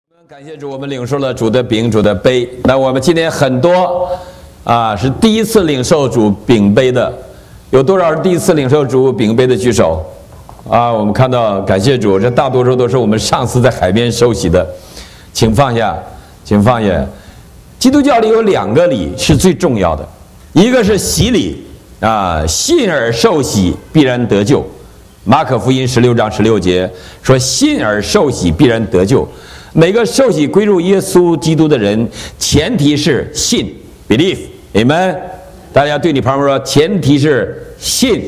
感谢主，我们领受了主的饼、主的杯。那我们今天很多是第一次领受主饼杯的，有多少是第一次领受主饼杯的举手？我们看到，感谢主，这大多数都是我们上次在海边受洗的，请放下，请放下。基督教里有两个礼是最重要的，一个是洗礼信而受洗必然得救。马可福音16章16节说，信而受洗必然得救。每个受洗归入耶稣基督的人，前提是信 believe amen。 大家对你旁边说，前提是信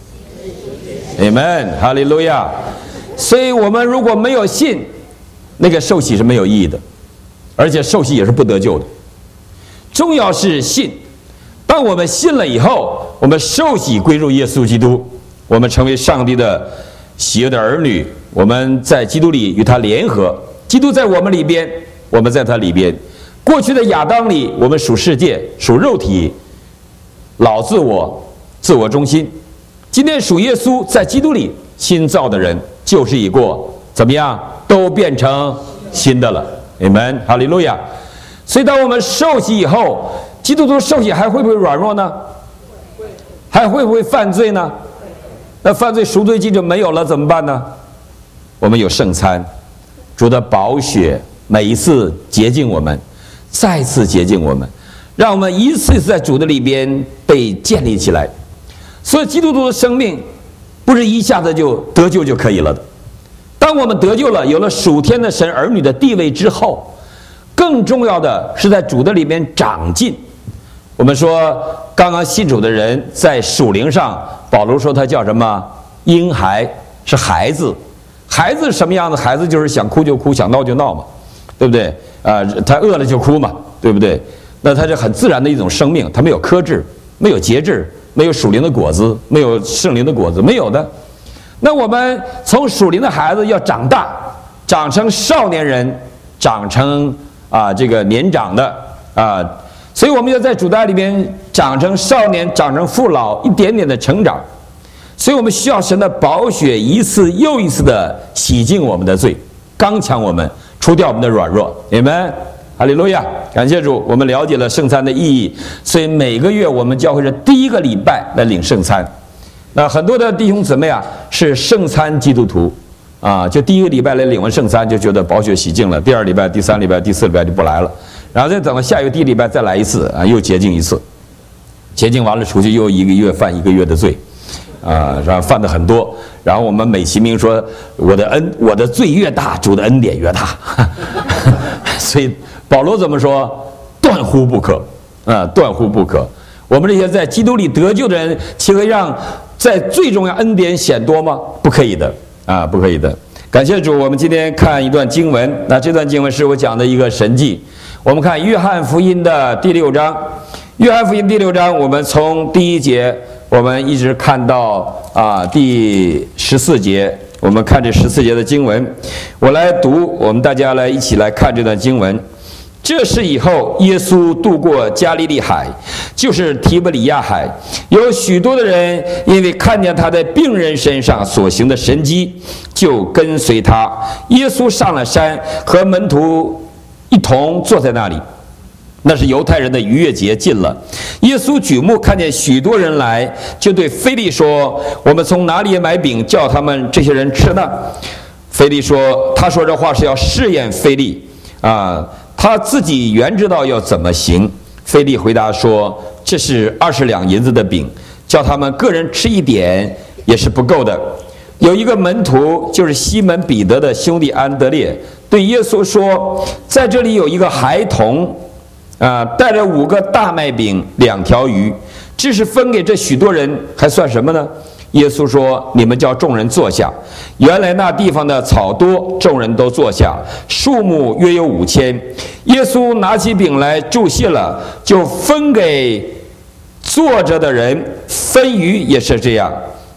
amen 哈利路亚。所以我们如果没有信，那个受洗是没有意义的，而且受洗也是不得救的。重要是信。当我们信了以后，我们受洗归入耶稣基督，我们成为上帝的喜悦的儿女，我们在基督里与他联合。基督在我们里边，我们在他里边。过去的亚当里，我们属世界，属肉体，老自我，自我中心。今天属耶稣，在基督里新造的人，旧事已过，怎么样，都变成新的了。amen 哈利路亚。所以当我们受洗以后，基督徒受洗还会不会软弱呢？还会不会犯罪呢？那犯罪赎罪祭就没有了，怎么办呢？我们有圣餐，主的宝血每一次洁净我们，再次洁净我们，让我们一次一次在主的里边被建立起来。所以基督徒的生命不是一下子就得救就可以了的。当我们得救了，有了属天的神儿女的地位之后，更重要的是在主的里面长进。我们说刚刚信主的人在属灵上，保罗说他叫什么？婴孩，是孩子。孩子是什么样的？孩子就是想哭就哭，想闹就闹嘛，对不对？他饿了就哭嘛，对不对？那他是很自然的一种生命，他没有克制，没有节制，没有属灵的果子，没有圣灵的果子，没有的。那我们从属灵的孩子要长大，长成少年人，长成这个年长的所以我们要在主的爱里边长成少年，长成父老，一点点的成长。所以我们需要神的宝血一次又一次的洗净我们的罪，刚强我们，除掉我们的软弱。amen 哈利路亚。感谢主，我们了解了圣餐的意义。所以每个月我们教会是第一个礼拜来领圣餐。那很多的弟兄姊妹是圣餐基督徒就第一个礼拜来领完圣餐就觉得宝血洗净了，第二礼拜、第三礼拜、第四礼拜就不来了，然后再等到下一个第一礼拜再来一次又洁净一次，洁净完了出去又一个月犯一个月的罪然后犯的很多。然后我们美其名说我的罪越大，主的恩典越大所以保罗怎么说？断乎不可断乎不可。我们这些在基督里得救的人，岂会让在最重要恩典显多吗？不可以的不可以的。感谢主，我们今天看一段经文。那这段经文是我讲的一个神迹。我们看约翰福音的第6章。约翰福音第6章，我们从第1节我们一直看到第14节。我们看这14节的经文，我来读，我们大家来一起来看这段经文。这事以后，耶稣渡过加利利海，就是提伯里亚海。有许多的人因为看见他在病人身上所行的神迹，就跟随他。耶稣上了山，和门徒一同坐在那里。那是犹太人的逾越节近了。耶稣举目看见许多人来，就对腓利说：我们从哪里买饼叫他们这些人吃呢？腓利说，他说这话是要试验腓利他自己原知道要怎么行。腓利回答说，这是20两银子的饼，叫他们个人吃一点也是不够的。有一个门徒，就是西门彼得的兄弟安德烈，对耶稣说，在这里有一个孩童带着5个大麦饼2条鱼，只是分给这许多人，还算什么呢？耶稣说，你们叫众人坐下。原来那地方的草多，众人都坐下，数目约有5000。耶稣拿起饼来祝谢了，就分给坐着的人，分鱼也是这样。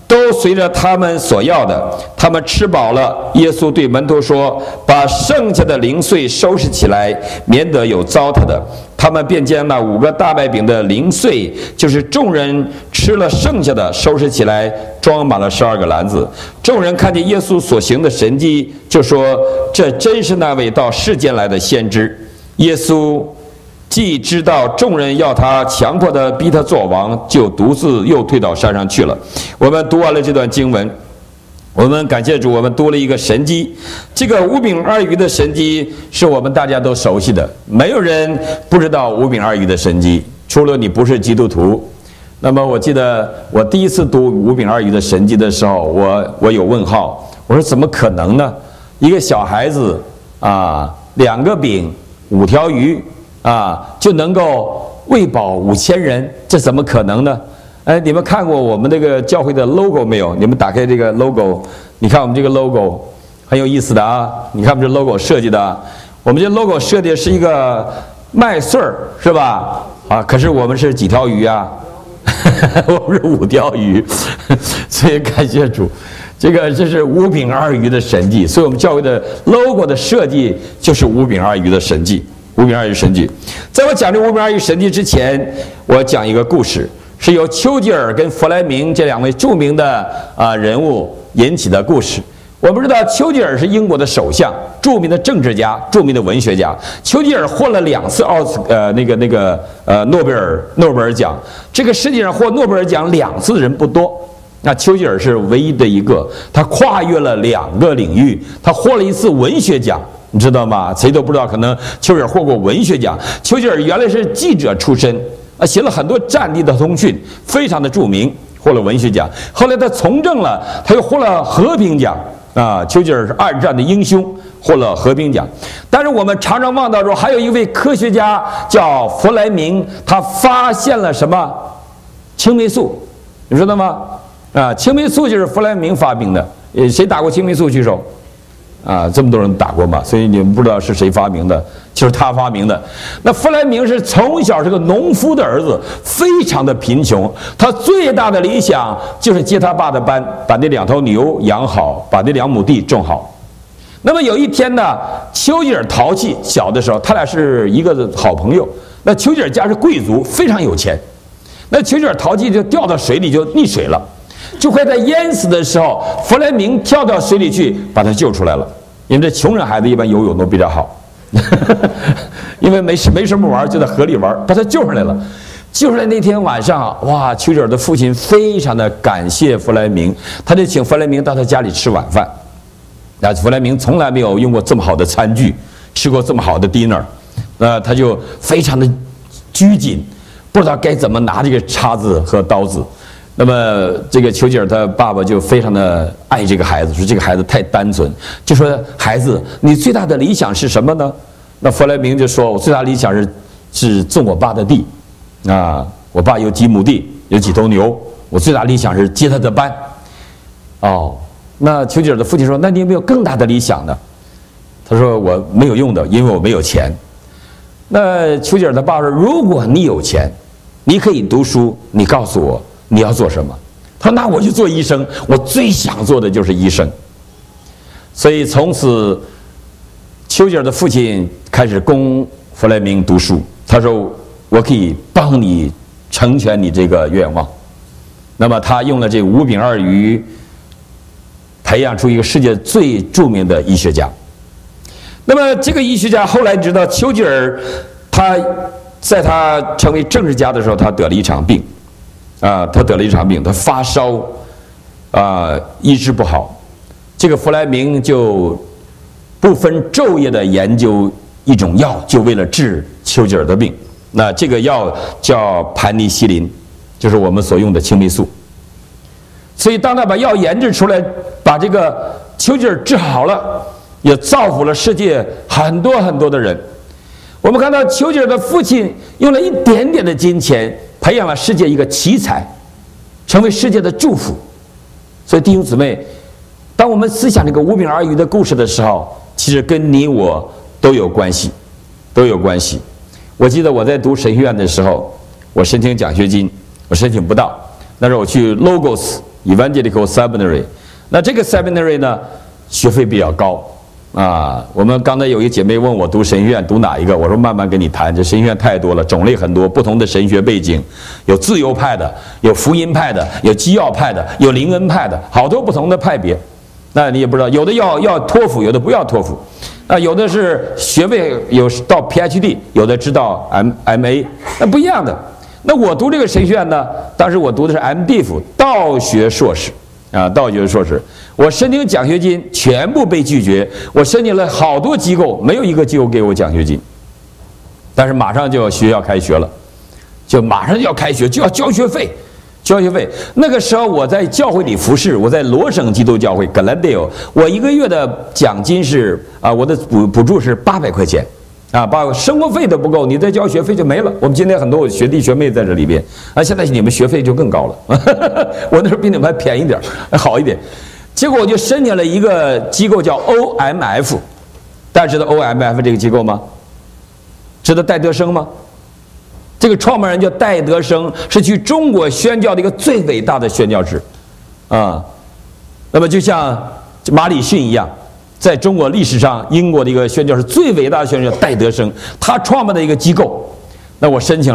都随着他们所要的。他们吃饱了，耶稣对门徒说：“把剩下的零碎收拾起来，免得有糟蹋的。”他们便将那5个大麦饼的零碎，就是众人吃了剩下的，收拾起来，装满了12个篮子。众人看见耶稣所行的神迹，就说：“这真是那位到世间来的先知。”耶稣既知道众人要他强迫的逼他做王，就独自又退到山上去了。我们读完了这段经文，我们感谢主，我们读了一个神迹。这个5饼2鱼的神迹是我们大家都熟悉的，没有人不知道5饼2鱼的神迹，除了你不是基督徒。那么我记得我第一次读5饼2鱼的神迹的时候，我有问号，我说怎么可能呢？一个小孩子啊，2个饼5条鱼啊，就能够喂饱5000人，这怎么可能呢？哎，你们看过我们这个教会的 logo 没有？你们打开这个 logo， 你看我们这个 logo 很有意思的啊！你看我们这 logo 设计的，我们这 logo 设计是一个麦穗儿，是吧？啊，可是我们是几条鱼啊？我们是5条鱼，所以感谢主。这是5饼2鱼的神迹，所以我们教会的 logo 的设计就是5饼2鱼的神迹。5饼2鱼神迹，在我讲这5饼2鱼神迹之前，我讲一个故事，是由丘吉尔跟弗莱明这2位著名的人物引起的故事。我们知道丘吉尔是英国的首相，著名的政治家，著名的文学家。丘吉尔获了2次诺贝尔奖。这个世界上获诺贝尔奖2次的人不多，那丘吉尔是唯一的一个。他跨越了2个领域，他获了1次文学奖。你知道吗？谁都不知道，可能丘吉尔获过文学奖。丘吉尔原来是记者出身，写了很多战地的通讯，非常的著名，获了文学奖。后来他从政了，他又获了和平奖啊。丘吉尔是2战的英雄，获了和平奖。但是我们常常忘到说，还有一位科学家叫弗莱明，他发现了什么？青霉素，你知道吗？啊，青霉素就是弗莱明发明的。谁打过青霉素举手？啊，这么多人打过嘛，所以你们不知道是谁发明的，就是他发明的。那弗莱明是从小是个农夫的儿子，非常的贫穷。他最大的理想就是接他爸的班，把那2头牛养好，把那2亩地种好。那么有一天呢，丘吉尔淘气，小的时候他俩是一个好朋友。那丘吉尔家是贵族，非常有钱。那丘吉尔淘气就掉到水里就溺水了。就快在淹死的时候，弗莱明跳到水里去把他救出来了。因为这穷人孩子一般游泳都比较好，因为没什么玩，就在河里玩，把他救出来了。救出来那天晚上，哇，丘吉尔的父亲非常的感谢弗莱明，他就请弗莱明到他家里吃晚饭。那弗莱明从来没有用过这么好的餐具，吃过这么好的 dinner， 他就非常的拘谨，不知道该怎么拿这个叉子和刀子。那么这个丘吉尔他爸爸就非常的爱这个孩子，说这个孩子太单纯，就说孩子，你最大的理想是什么呢？那弗莱明就说，我最大的理想是种我爸的地，啊，我爸有几亩地，有几头牛，我最大的理想是接他的班。哦，那丘吉尔的父亲说，那你有没有更大的理想呢？他说我没有用的，因为我没有钱。那丘吉尔的爸爸说，如果你有钱，你可以读书，你告诉我你要做什么？他说：“那我就做医生，我最想做的就是医生。”所以从此，丘吉尔的父亲开始供弗莱明读书。他说：“我可以帮你成全你这个愿望。”那么他用了这5饼2鱼，培养出一个世界最著名的医学家。那么这个医学家后来知道丘吉尔，在他成为政治家的时候，他得了一场病。他发烧，医治不好。这个弗莱明就不分昼夜的研究一种药，就为了治丘吉尔的病。那这个药叫盘尼西林，就是我们所用的青霉素。所以当他把药研制出来，把这个丘吉尔治好了，也造福了世界很多很多的人。我们看到丘吉尔的父亲用了一点点的金钱，培养了世界一个奇才，成为世界的祝福。所以弟兄姊妹，当我们思想这个5饼2鱼的故事的时候，其实跟你我都有关系，都有关系。我记得我在读神学院的时候，我申请奖学金，我申请不到。那时候我去 Logos Evangelical Seminary。那这个 Seminary 呢，学费比较高啊。我们刚才有一个姐妹问我读神学院读哪一个，我说慢慢跟你谈。这神学院太多了，种类很多，不同的神学背景，有自由派的，有福音派的，有基要派的，有灵恩派的，好多不同的派别。那你也不知道，有的要托福，有的不要托福。有的是学位有到 PhD， 有的知道 MA， 那不一样的。那我读这个神学院呢，当时我读的是 MDiv 道学硕士啊，道学硕士。我申请奖学金全部被拒绝，我申请了好多机构，没有一个机构给我奖学金。但是马上就学校开学了，就马上就要开学，就要交学费。交学费，那个时候我在教会里服侍，我在罗省基督教会 Glendale， 我一个月的奖金是我的补助是800块钱，把生活费都不够，你再交学费就没了。我们今天很多我学弟学妹在这里边，现在你们学费就更高了，我那时候比你们还便宜点，好一点。结果我就申请了一个机构叫 OMF， 大家知道 OMF 这个机构吗？知道戴德生吗？这个创办人叫戴德生，是去中国宣教的一个最伟大的宣教士，那么就像马礼逊一样，在中国历史上，英国的一个宣教士最伟大的宣教士戴德生，他创办的一个机构。那我申请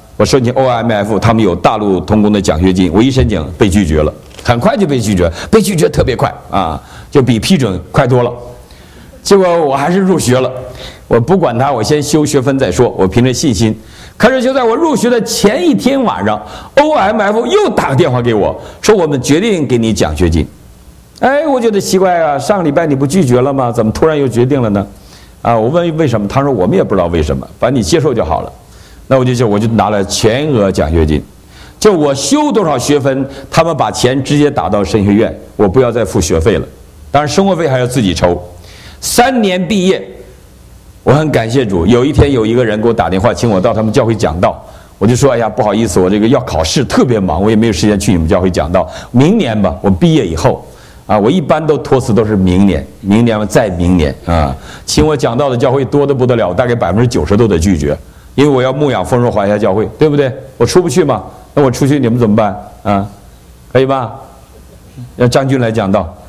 OMF， 他们有大陆同工的奖学金，我一申请被拒绝了，很快就被拒绝，被拒绝特别快就比批准快多了。结果我还是入学了，我不管他，我先修学分再说，我凭着信心。可是就在我入学的前一天晚上 ，OMF 又打个电话给我，说我们决定给你奖学金。我觉得奇怪啊，上个礼拜你不拒绝了吗？怎么突然又决定了呢？我问为什么，他说我们也不知道为什么，反正你接受就好了。那我就拿了全额奖学金，就我修多少学分，他们把钱直接打到神学院，我不要再付学费了，当然生活费还要自己抽。3年毕业。我很感谢主，有一天有一个人给我打电话，请我到他们教会讲道，我就说：“哎呀，不好意思，我这个要考试，特别忙，我也没有时间去你们教会讲道。明年吧，我毕业以后，我一般都托辞都是明年，明年再明年请我讲道的教会多得不得了，大概90%都得拒绝，因为我要牧养丰润华夏教会，对不对？我出不去嘛，那我出去你们怎么办可以吧？让张军来讲道，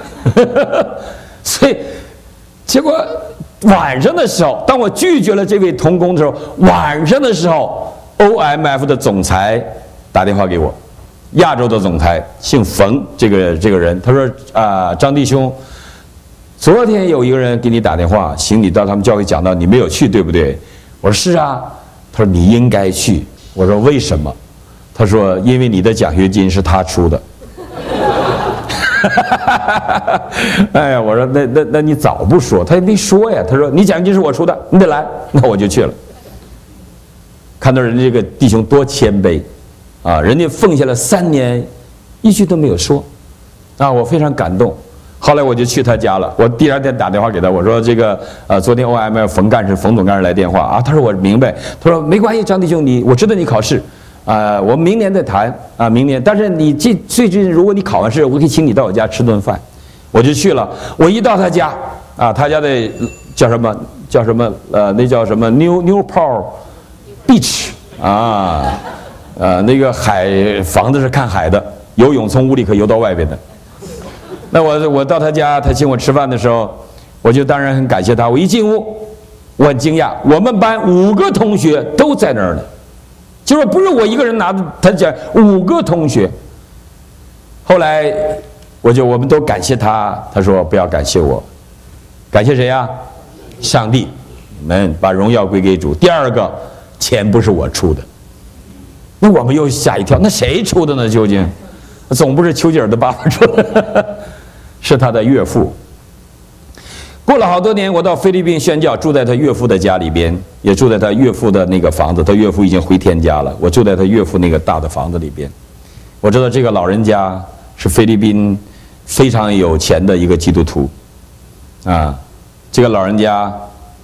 所以结果。”晚上的时候，当我拒绝了这位同工的时候，晚上的时候 ，OMF 的总裁打电话给我，亚洲的总裁姓冯，这个人，他说张弟兄，昨天有一个人给你打电话，请你到他们教会讲道，你没有去，对不对？我说是啊。他说你应该去。我说为什么？他说因为你的奖学金是他出的。哎呀，我说那你早不说，他也没说呀。他说你奖学金是我出的，你得来，那我就去了。看到人家这个弟兄多谦卑人家奉献了3年，一句都没有说我非常感动。后来我就去他家了，我第2天打电话给他，我说这个昨天 OMF 冯总干事来电话他说我明白，他说没关系，张弟兄我知道你考试。我们明年再谈明年。但是你最近如果你考完试，我可以请你到我家吃顿饭。我就去了。我一到他家他家的叫什么那叫什么 Newport Beach 那个房子是看海的，游泳从屋里可游到外边的。那我到他家，他请我吃饭的时候，我就当然很感谢他。我一进屋，我很惊讶，我们班5个同学都在那儿呢。就是不是我一个人拿的，他讲5个同学。后来我们都感谢他，他说不要感谢我，感谢谁呀？上帝，你们把荣耀归给主。第2个，钱不是我出的，那我们又吓一跳，那谁出的呢？究竟总不是丘吉尔的爸爸出的，是他的岳父。过了好多年，我到菲律宾宣教，住在他岳父的家里边，也住在他岳父的那个房子。他岳父已经回天家了，我住在他岳父那个大的房子里边。我知道这个老人家是菲律宾非常有钱的一个基督徒这个老人家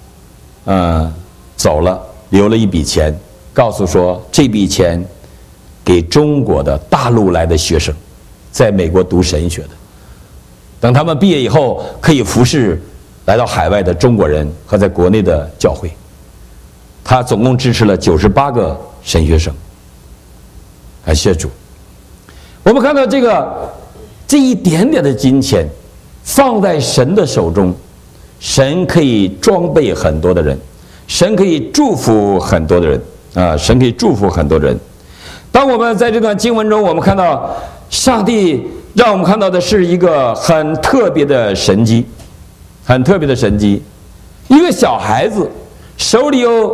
走了，留了一笔钱，告诉说这笔钱给中国的大陆来的学生，在美国读神学的，等他们毕业以后可以服侍来到海外的中国人和在国内的教会。他总共支持了98个神学生，感谢主。 我们看到这一点点的金钱放在神的手中，神可以装备很多的人，神可以祝福很多的人啊，神可以祝福很多人。当我们在这段经文中，我们看到上帝让我们看到的是一个很特别的神迹，很特别的神迹。一个小孩子手里有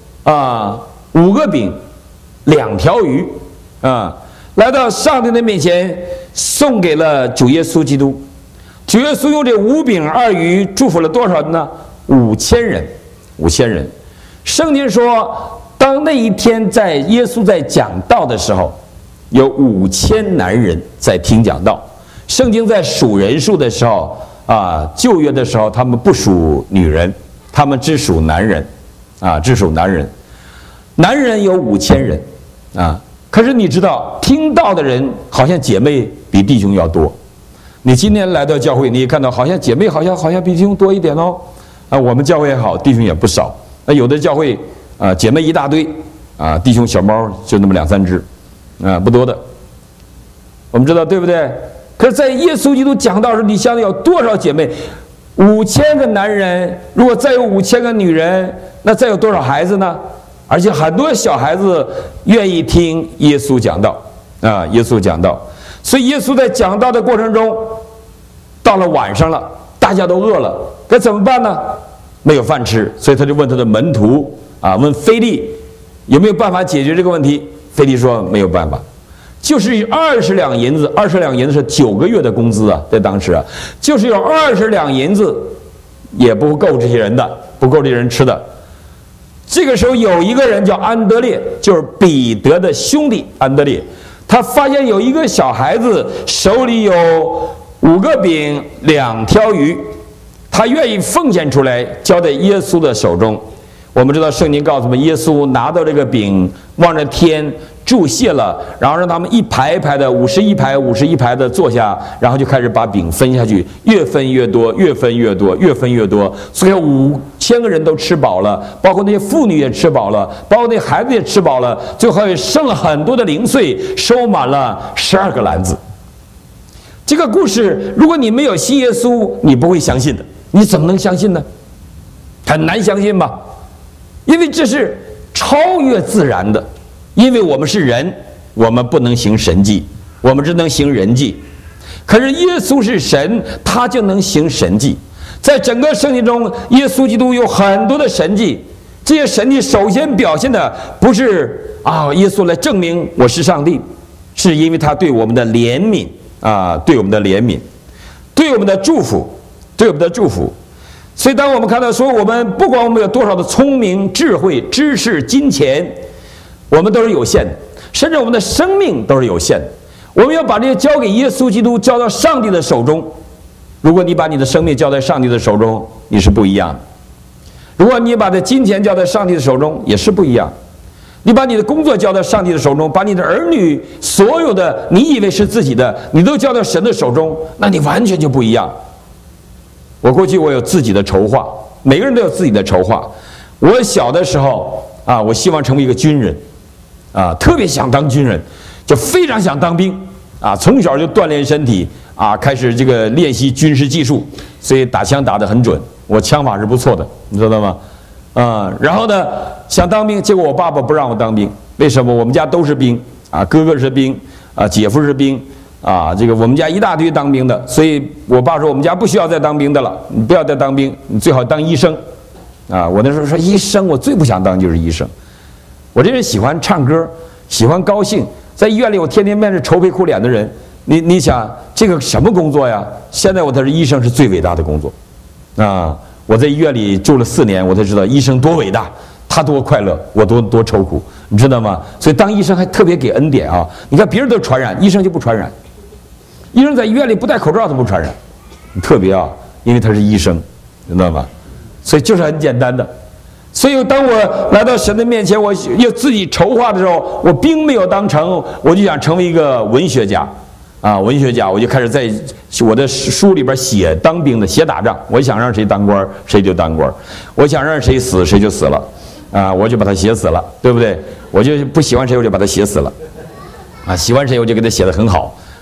5个饼2条鱼啊，来到上帝的面前，送给了主耶稣基督。主耶稣用这5饼2鱼祝福了多少人呢？5000人，5000人。圣经说，当那一天在耶稣在讲道的时候，有5000男人在听讲道。圣经在数人数的时候旧约的时候，他们不数女人，他们只数男人只数男人。男人有5000人可是你知道，听到的人好像姐妹比弟兄要多。你今天来到教会，你也看到好像姐妹好像比弟兄多一点哦。我们教会也好，弟兄也不少。有的教会姐妹一大堆弟兄小猫就那么2、3只不多的。我们知道对不对？可是在耶稣基督讲道时，你想想有多少姐妹？5000个男人，如果再有5000个女人，那再有多少孩子呢？而且很多小孩子愿意听耶稣讲道耶稣讲道。所以耶稣在讲道的过程中，到了晚上了，大家都饿了，该怎么办呢？没有饭吃，所以他就问他的门徒问腓利有没有办法解决这个问题。腓利说没有办法，就是20两银子，20两银子是9个月的工资在当时就是有20两银子也不够这些人的，不够这些人吃的。这个时候有一个人叫安德烈，就是彼得的兄弟安德烈，他发现有一个小孩子手里有5个饼2条鱼，他愿意奉献出来交在耶稣的手中。我们知道圣经告诉我们，耶稣拿到这个饼，望着天祝谢了，然后让他们一排一排的51排51排的坐下，然后就开始把饼分下去，越分越多，越分越多，越分越多。所以5000个人都吃饱了，包括那些妇女也吃饱了，包括那些孩子也吃饱了，最后也剩了很多的零碎，收满了12个篮子。这个故事，如果你没有信耶稣，你不会相信的。你怎么能相信呢？很难相信吧？因为这是超越自然的，因为我们是人，我们不能行神迹，我们只能行人迹。可是耶稣是神，他就能行神迹。在整个圣经中，耶稣基督有很多的神迹，这些神迹首先表现的不是耶稣来证明我是上帝，是因为他对我们的怜悯对我们的怜悯，对我们的祝福，对我们的祝福。所以当我们看到说，我们不管我们有多少的聪明、智慧、知识、金钱，我们都是有限的，甚至我们的生命都是有限的。我们要把这些交给耶稣基督，交到上帝的手中。如果你把你的生命交在上帝的手中，你是不一样的；如果你把这金钱交在上帝的手中，也是不一样。你把你的工作交到上帝的手中，把你的儿女所有的你以为是自己的，你都交到神的手中，那你完全就不一样。我过去我有自己的筹划，每个人都有自己的筹划。我小的时候我希望成为一个军人特别想当军人，就非常想当兵从小就锻炼身体开始这个练习军事技术，所以打枪打得很准，我枪法是不错的，你知道吗？然后呢想当兵，结果我爸爸不让我当兵。为什么？我们家都是兵哥哥是兵姐夫是兵这个我们家一大堆当兵的，所以我爸说我们家不需要再当兵的了，你不要再当兵，你最好当医生我那时候说医生，我最不想当就是医生。我这人喜欢唱歌，喜欢高兴，在医院里我天天面对愁眉苦脸的人，你想这个什么工作呀？现在我才是医生是最伟大的工作我在医院里住了4年，我才知道医生多伟大，他多快乐，我多愁苦，你知道吗？所以当医生还特别给恩典你看别人都传染，医生就不传染。医生在医院里不戴口罩都不传染，特别因为他是医生，知道吗？所以就是很简单的。所以当我来到神的面前，我要自己筹划的时候，我兵没有当成，我就想成为一个文学家文学家，我就开始在我的书里边写当兵的，写打仗。我想让谁当官谁就当官，我想让谁死谁就死了我就把他写死了，对不对？我就不喜欢谁我就把他写死了喜欢谁我就给他写得很好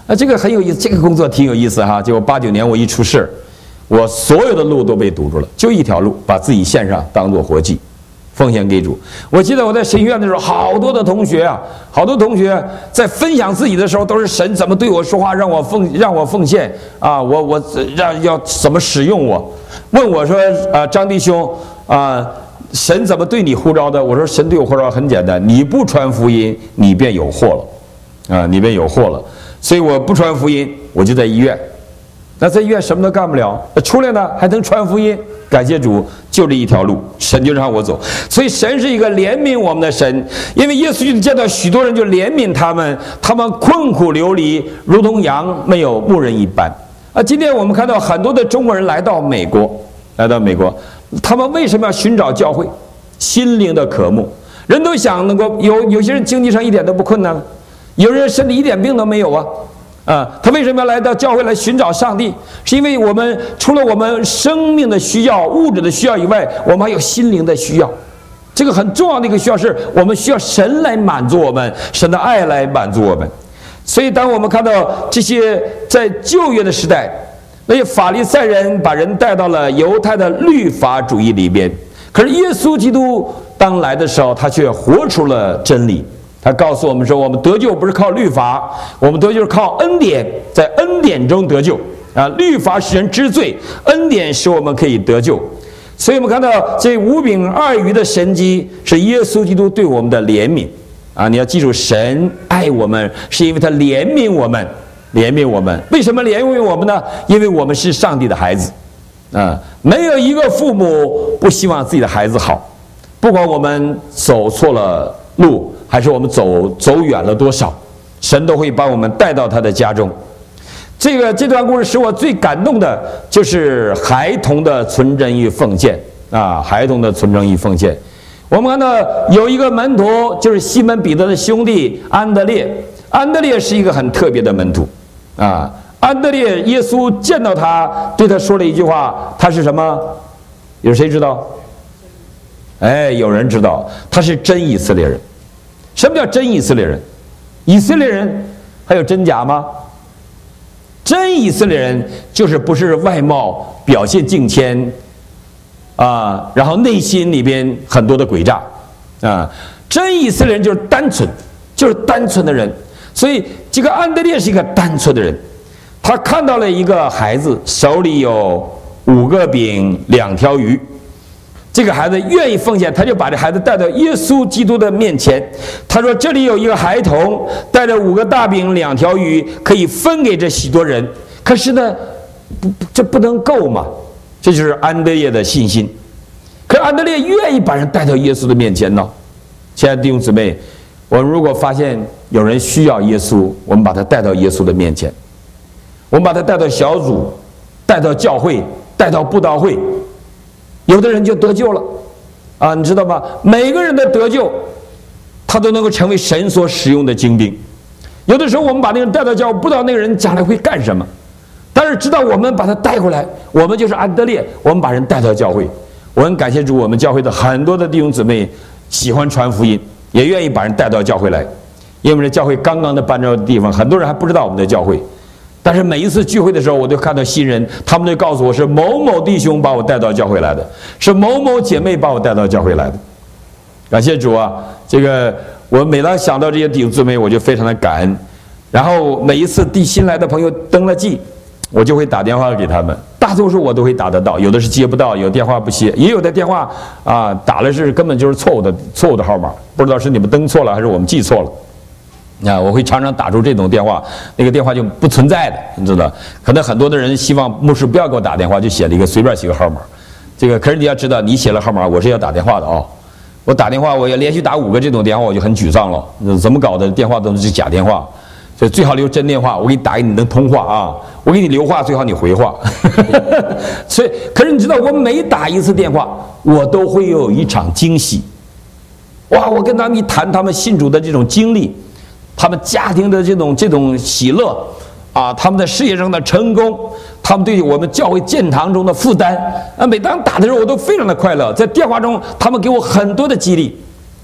这个很有意思，这个工作挺有意思哈。结果89年我一出事，我所有的路都被堵住了，就一条路，把自己献上当作活祭，奉献给主。我记得我在神学院的时候，好多同学在分享自己的时候，都是神怎么对我说话，让我奉献啊，我要怎么使用我。问我说张弟兄神怎么对你呼召的？我说神对我呼召很简单，你不传福音，你便有祸了你便有祸了。所以我不传福音，我就在医院。那在医院什么都干不了，出来呢还能传福音，感谢主，就这一条路，神就让我走。所以神是一个怜悯我们的神，因为耶稣就见到许多人就怜悯他们困苦流离，如同羊没有牧人一般。今天我们看到很多的中国人来到美国，他们为什么要寻找教会？心灵的渴慕。人都想能够有些人经济上一点都不困难，有人身体一点病都没有他为什么要来到教会来寻找上帝？是因为我们除了我们生命的需要、物质的需要以外，我们还有心灵的需要。这个很重要的一个需要是我们需要神来满足我们，神的爱来满足我们。所以当我们看到这些在旧约的时代，那些法利赛人把人带到了犹太的律法主义里边，可是耶稣基督当来的时候，他却活出了真理。他告诉我们说，我们得救不是靠律法，我们得救是靠恩典，在恩典中得救律法使人知罪，恩典使我们可以得救。所以我们看到这5饼2鱼的神迹是耶稣基督对我们的怜悯你要记住，神爱我们是因为他怜悯我们。为什么怜悯我们呢？因为我们是上帝的孩子没有一个父母不希望自己的孩子好，不管我们走错了路，还是我们走远了多少，神都会把我们带到他的家中。这段故事使我最感动的就是孩童的纯真与奉献孩童的纯真与奉献。我们看到有一个门徒，就是西门彼得的兄弟安德烈。安德烈是一个很特别的门徒安德烈，耶稣见到他，对他说了一句话，他是什么？有谁知道？有人知道，他是真以色列人。什么叫真以色列人？以色列人还有真假吗？真以色列人就是不是外貌表现敬谦然后内心里边很多的诡诈真以色列人就是单纯的人。所以这个安德烈是一个单纯的人，他看到了一个孩子手里有5个饼2条鱼，这个孩子愿意奉献，他就把这孩子带到耶稣基督的面前。他说，这里有一个孩童带着5个大饼2条鱼，可以分给这许多人。可是呢这不能够嘛，这就是安德烈的信心。可是安德烈愿意把人带到耶稣的面前呢。亲爱的弟兄姊妹，我们如果发现有人需要耶稣，我们把他带到耶稣的面前，我们把他带到小组，带到教会，带到布道会，有的人就得救了你知道吗？每个人的得救他都能够成为神所使用的精兵。有的时候我们把那个人带到教会，不知道那个人将来会干什么，但是知道我们把他带回来，我们就是安德烈，我们把人带到教会。我很感谢主，我们教会的很多的弟兄姊妹喜欢传福音，也愿意把人带到教会来。因为这教会刚刚的搬到的地方，很多人还不知道我们的教会，但是每一次聚会的时候，我都看到新人，他们就告诉我是某某弟兄把我带到教会来的，是某某姐妹把我带到教会来的。感谢主这个我每当想到这些弟兄姊妹，我就非常的感恩。然后每一次新来的朋友登了记，我就会打电话给他们，大多数我都会打得到，有的是接不到，有电话不接，也有的电话打了是根本就是错误的号码，不知道是你们登错了还是我们记错了。我会常常打出这种电话，那个电话就不存在的，你知道。可能很多的人希望牧师不要给我打电话，就随便写个号码。可是你要知道，你写了号码，我是要打电话的我打电话，我要连续打5个这种电话，我就很沮丧了。怎么搞的？电话都是假电话，所以最好留真电话。我给你打给你能通话我给你留话，最好你回话。所以，可是你知道，我每打一次电话，我都会有一场惊喜。我跟他们一谈他们信主的这种经历。他们家庭的这种喜乐他们在事业上的成功，他们对我们教会建堂中的负担每当打的时候，我都非常的快乐。在电话中，他们给我很多的激励。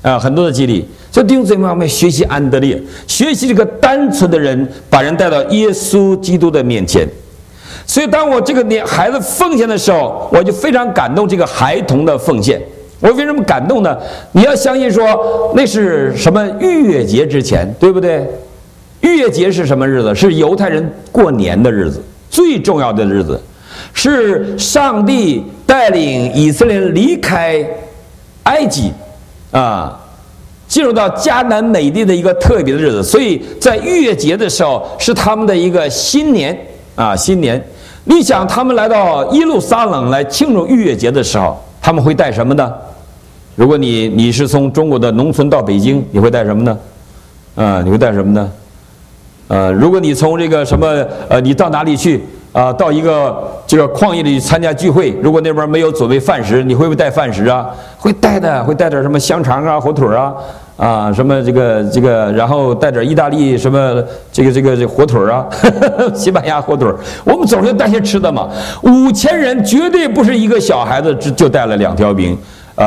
很多的激励。所以弟兄姊妹，我们学习安德烈，学习这个单纯的人，把人带到耶稣基督的面前。所以当我这个孩子奉献的时候，我就非常感动这个孩童的奉献。我为什么感动呢？你要相信说那是什么逾越节之前，对不对？逾越节是什么日子？是犹太人过年的日子，最重要的日子，是上帝带领以色列人离开埃及进入到迦南美地的一个特别的日子。所以在逾越节的时候是他们的一个新年新年。你想他们来到耶路撒冷来庆祝逾越节的时候，他们会带什么呢？如果你是从中国的农村到北京，你会带什么呢？你会带什么呢？如果你从这个什么你到哪里去到一个这个旷野里参加聚会，如果那边没有准备饭食，你会不会带饭食啊？会带的，会带点什么香肠啊、火腿什么这个，然后带点意大利什么这个火腿西班牙火腿，我们总是带些吃的嘛。5000人绝对不是一个小孩子就带了2条饼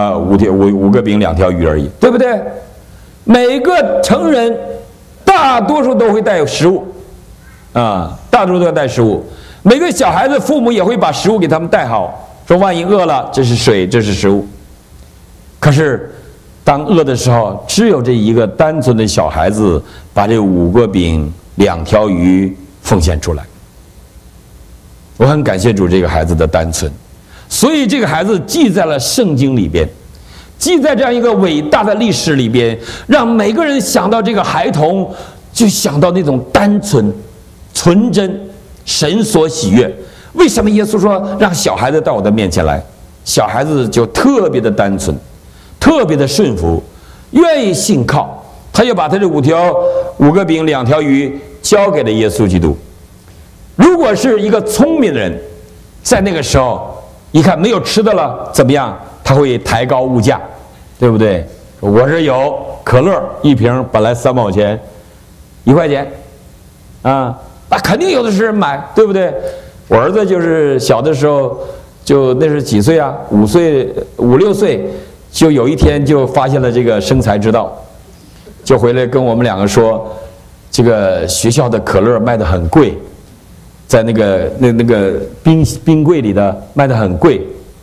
，5个饼2条鱼而已，对不对？每个成人大多数都会带食物大多数都要带食物。每个小孩子父母也会把食物给他们带好，说万一饿了，这是水，这是食物。可是当饿的时候，只有这一个单纯的小孩子把这5个饼2条鱼奉献出来。我很感谢主这个孩子的单纯，所以这个孩子记在了圣经里边，记在这样一个伟大的历史里边，让每个人想到这个孩童，就想到那种单纯、纯真，神所喜悦。为什么耶稣说让小孩子到我的面前来？小孩子就特别的单纯，特别的顺服，愿意信靠。他就把他这5个饼2条鱼交给了耶稣基督。如果是一个聪明的人，在那个时候一看没有吃的了，怎么样？他会抬高物价，对不对？我这有可乐1瓶，本来3毛钱，1块钱那肯定有的是人买，对不对？我儿子就是小的时候，就那是几岁5岁5、6岁，就有一天就发现了这个生财之道，就回来跟我们2个说，这个学校的可乐卖得很贵，在那个冰柜里的卖得很贵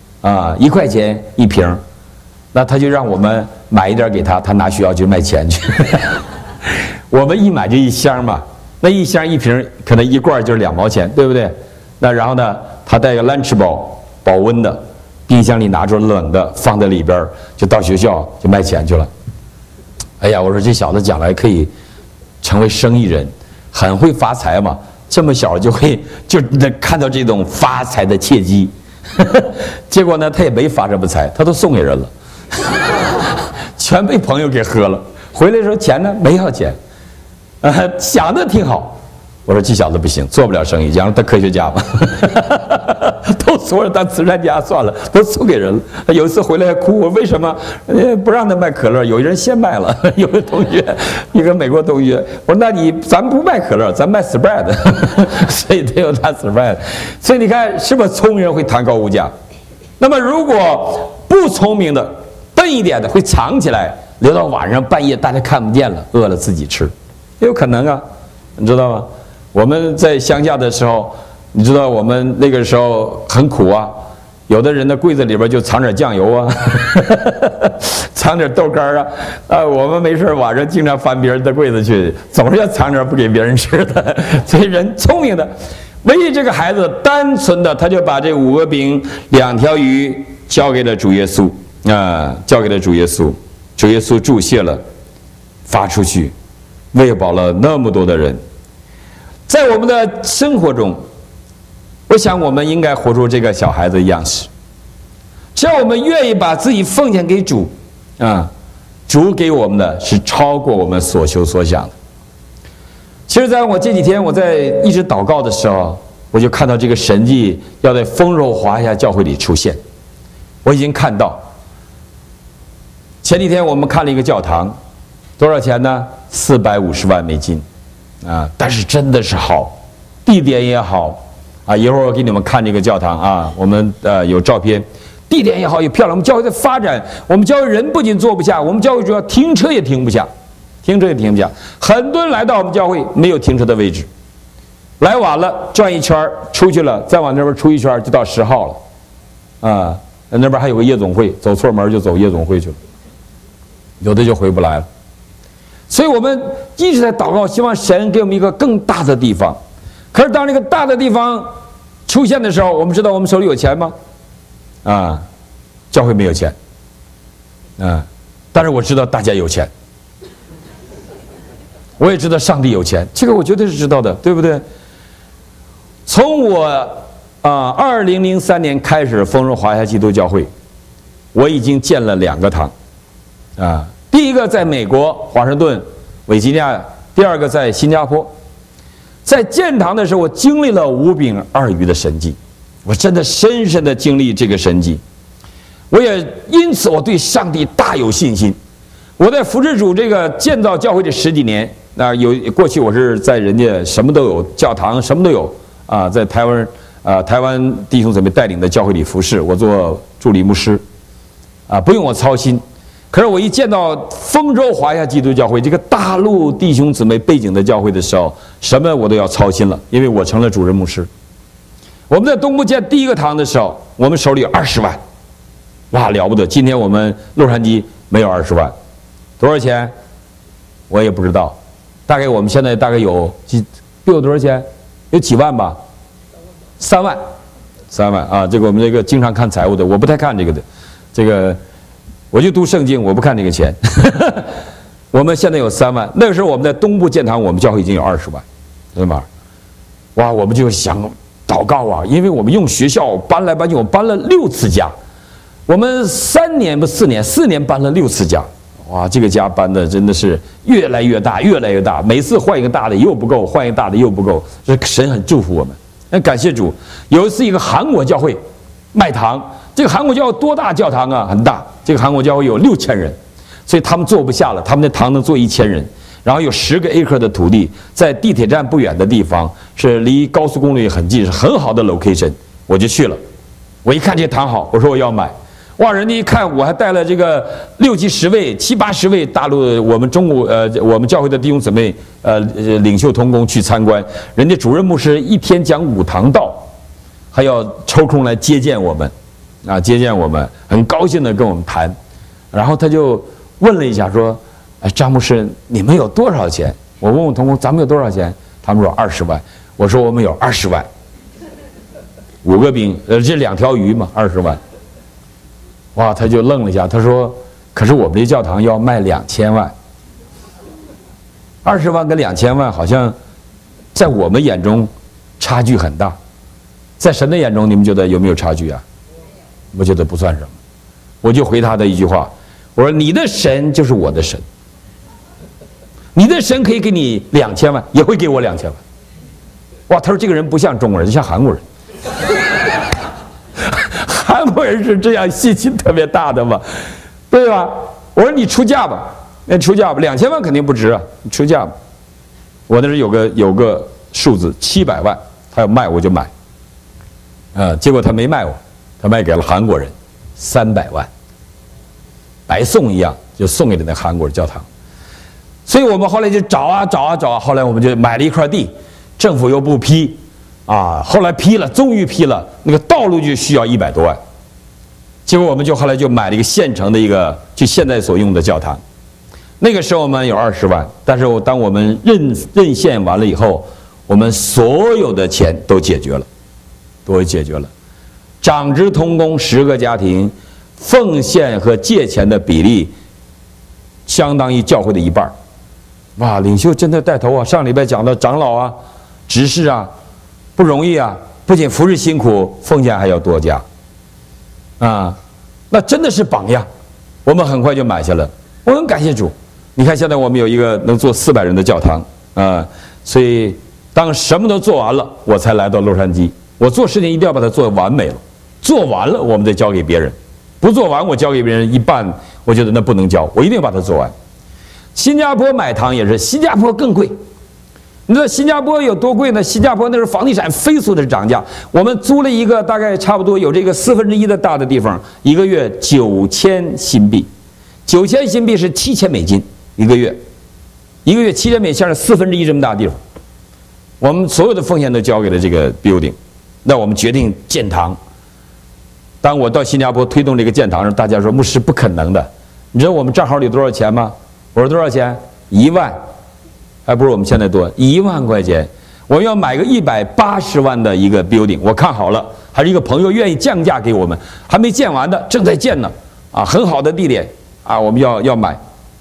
1块钱1瓶，那他就让我们买一点给他，他拿学校去卖钱去。我们一买就1箱嘛，那1箱1瓶可能1罐就是2毛钱，对不对？那然后呢，他带个lunch包保温的，冰箱里拿出冷的放在里边，就到学校就卖钱去了。哎呀，我说这小子将来可以成为生意人，很会发财嘛，这么小就看到这种发财的契机。结果呢，他也没发什么财，他都送给人了，全被朋友给喝了。回来的时候钱呢没要钱，想的挺好。我说这小子不行，做不了生意，让他科学家吧。都说了当慈善家算了，都送给人了。他有一次回来还哭，我为什么不让他卖可乐？有人先卖了，有个同学，一个美国同学，我说那咱不卖可乐，咱卖 Sprite， 所以他有他 Sprite。所以你看，是不是聪明人会抬高物价？那么如果不聪明的、笨一点的，会藏起来，留到晚上半夜大家看不见了，饿了自己吃，也有可能啊，你知道吗？我们在乡下的时候，你知道我们那个时候很苦有的人的柜子里边就藏点酱油藏点豆干我们没事晚上经常翻别人的柜子去，总是要藏点不给别人吃的。所以人聪明的，唯一这个孩子单纯的，他就把这5个饼2条鱼交给了主耶稣交给了主耶稣，主耶稣祝谢了，发出去，喂饱了那么多的人。在我们的生活中，我想我们应该活出这个小孩子的样式。只要我们愿意把自己奉献给主主给我们的是超过我们所求所想的。其实在我这几天我在一直祷告的时候，我就看到这个神迹要在丰柔华夏教会里出现。我已经看到前几天我们看了一个教堂，多少钱呢？450万美金但是真的是好，地点也好一会儿我给你们看这个教堂我们有照片， 地点也好，也漂亮。我们教会的发展，我们教会人不仅坐不下，我们教会主要停车也停不下，停车也停不下。很多人来到我们教会没有停车的位置，来晚了转一圈出去了，再往那边出一圈就到10号了，啊，那边还有个夜总会，走错门就走夜总会去了，有的就回不来了。所以我们一直在祷告，希望神给我们一个更大的地方。可是当这个大的地方出现的时候，我们知道我们手里有钱吗？啊，教会没有钱，啊，但是我知道大家有钱，我也知道上帝有钱，这个我绝对是知道的，对不对？从我2003年开始丰润华夏基督教会，我已经建了2个堂，啊，第一个在美国华盛顿、维吉尼亚，第二个在新加坡。在建堂的时候，我经历了5饼2鱼的神迹。我真的深深的经历这个神迹，我也因此我对上帝大有信心。我在服侍主这个建造教会这10几年，过去我是在人家什么都有，教堂什么都有啊，在台湾弟兄姊妹带领的教会里服侍，我做助理牧师，啊，不用我操心。可是我一见到丰州华夏基督教会这个大陆弟兄姊妹背景的教会的时候，什么我都要操心了，因为我成了主任牧师。我们在东部建第1个堂的时候，我们手里有20万，哇，了不得！今天我们洛杉矶没有20万，多少钱？我也不知道，大概我们现在大概有多少钱？有几万吧？3万，3万啊！这个我们这个经常看财务的，我不太看这个的，这个我就读圣经，我不看这个钱。我们现在有3万，那个时候我们在东部建堂，我们教会已经有20万，对吧？哇，我们就想祷告啊，因为我们用学校搬来搬去，我搬了6次家，我们4年搬了6次家，哇，这个家搬的真的是越来越大，越来越大，每次换一个大的又不够，换一个大的又不够，这神很祝福我们。那感谢主，有一次一个韩国教会卖堂，这个韩国教会多大教堂啊？很大，这个韩国教会有6000人，所以他们坐不下了，他们的堂能坐1000人。然后有10个acre的土地，在地铁站不远的地方，是离高速公路也很近，是很好的 location， 我就去了。我一看这堂好，我说我要买。哇，人家一看我还带了这个60、70位、70、80位大陆我们教会的弟兄姊妹领袖同工去参观，人家主任牧师一天讲5堂道，还要抽空来接见我们，啊，接见我们，很高兴的跟我们谈。然后他就问了一下说，哎，张牧师，你们有多少钱？我问我同工，咱们有多少钱？他们说20万。我说我们有20万，5个饼，这2条鱼嘛，20万。哇，他就愣了一下，他说：“可是我们这教堂要卖2000万，20万跟2000万好像在我们眼中差距很大，在神的眼中，你们觉得有没有差距啊？我觉得不算什么。”我就回他的一句话，我说：“你的神就是我的神。”你的神可以给你2000万，也会给我2000万。哇，他说这个人不像中国人，像韩国人。韩国人是这样信心特别大的嘛，对吧？我说你出价吧，那出价吧，2000万肯定不值啊，你出价吧。我那是有个数字700万，他要卖我就买。结果他没卖我，他卖给了韩国人300万，白送一样，就送给了那韩国教堂。所以我们后来就找啊，后来我们就买了一块地，政府又不批，啊，后来批了，终于批了，那个道路就需要100多万，结果我们就后来就买了一个现成的一个就现在所用的教堂，那个时候我们有20万，但是当我们认现完了以后，我们所有的钱都解决了，长职同工10个家庭，奉献和借钱的比例相当于教会的1半。哇，领袖真的带头啊！上礼拜讲到长老啊、执事啊，不容易啊，不仅服侍辛苦，奉献还要多加，啊，那真的是榜样。我们很快就买下了，我很感谢主。你看现在我们有一个能坐400人的教堂啊，所以当什么都做完了，我才来到洛杉矶。我做事情一定要把它做完美了，做完了我们再交给别人，不做完我交给别人一半，我觉得那不能交，我一定要把它做完。新加坡买堂也是，新加坡更贵。 你知道新加坡有多贵呢？新加坡那时候房地产飞速的涨价，我们租了一个大概差不多有这个1/4的大的地方，一个月9000新币，9000新币是7000美金一个月，一个月7000美金，像是1/4这么大的地方。我们所有的奉献都交给了这个 building， 那我们决定建堂。当我到新加坡推动这个建堂时，大家说牧师不可能的。你知道我们账号里多少钱吗？我说多少钱？1万。还不如我们现在多，1万块钱，我们要买个180万的一个 building， 我看好了，还是一个朋友愿意降价给我们，还没建完的，正在建呢，啊，很好的地点啊，我们要买，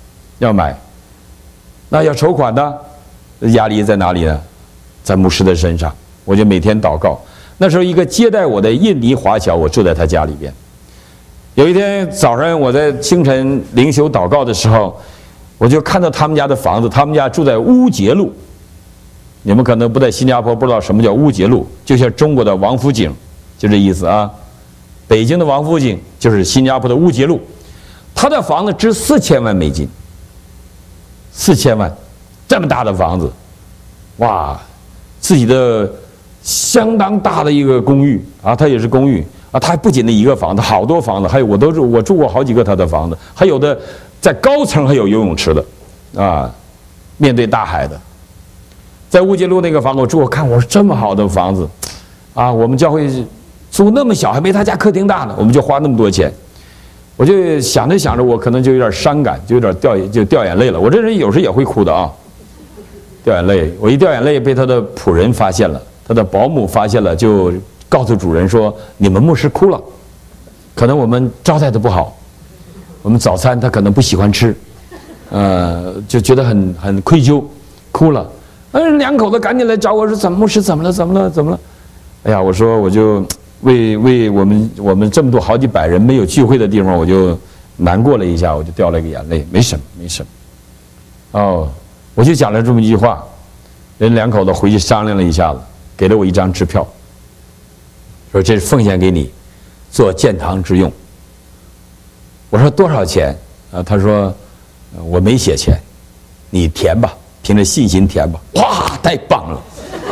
那要筹款呢，压力在哪里呢？在牧师的身上，我就每天祷告。那时候一个接待我的印尼华侨，我住在他家里边。有一天早上，我在清晨灵修祷告的时候，我就看到他们家的房子，他们家住在乌节路。你们可能不在新加坡，不知道什么叫乌节路，就像中国的王府井，就这意思啊。北京的王府井就是新加坡的乌节路。他的房子值4000万美金，4000万，这么大的房子，哇，自己的相当大的一个公寓啊，它也是公寓啊，它不仅那一个房子，好多房子，还有我住过好几个他的房子，还有的。在高层还有游泳池的，啊，面对大海的，在乌节路那个房子我住，我看我说这么好的房子，啊，我们教会租那么小，还没他家客厅大呢，我们就花那么多钱，我就想着想着，我可能就有点伤感，就有点掉眼泪了。我这人有时也会哭的啊，掉眼泪。我一掉眼泪，被他的仆人发现了，他的保姆发现了，就告诉主人说：“你们牧师哭了，可能我们招待的不好。”我们早餐他可能不喜欢吃，就觉得很愧疚，哭了。两口子赶紧来找我说：“怎么牧师怎么了？”哎呀，我说我就为我们这么多好几百人没有聚会的地方，我就难过了一下，我就掉了一个眼泪。没什么。哦，我就讲了这么一句话，人两口子回去商量了一下子，给了我一张支票，说这是奉献给你，做建堂之用。我说多少钱？他说我没写钱，你填吧，凭着信心填吧。哇，太棒了！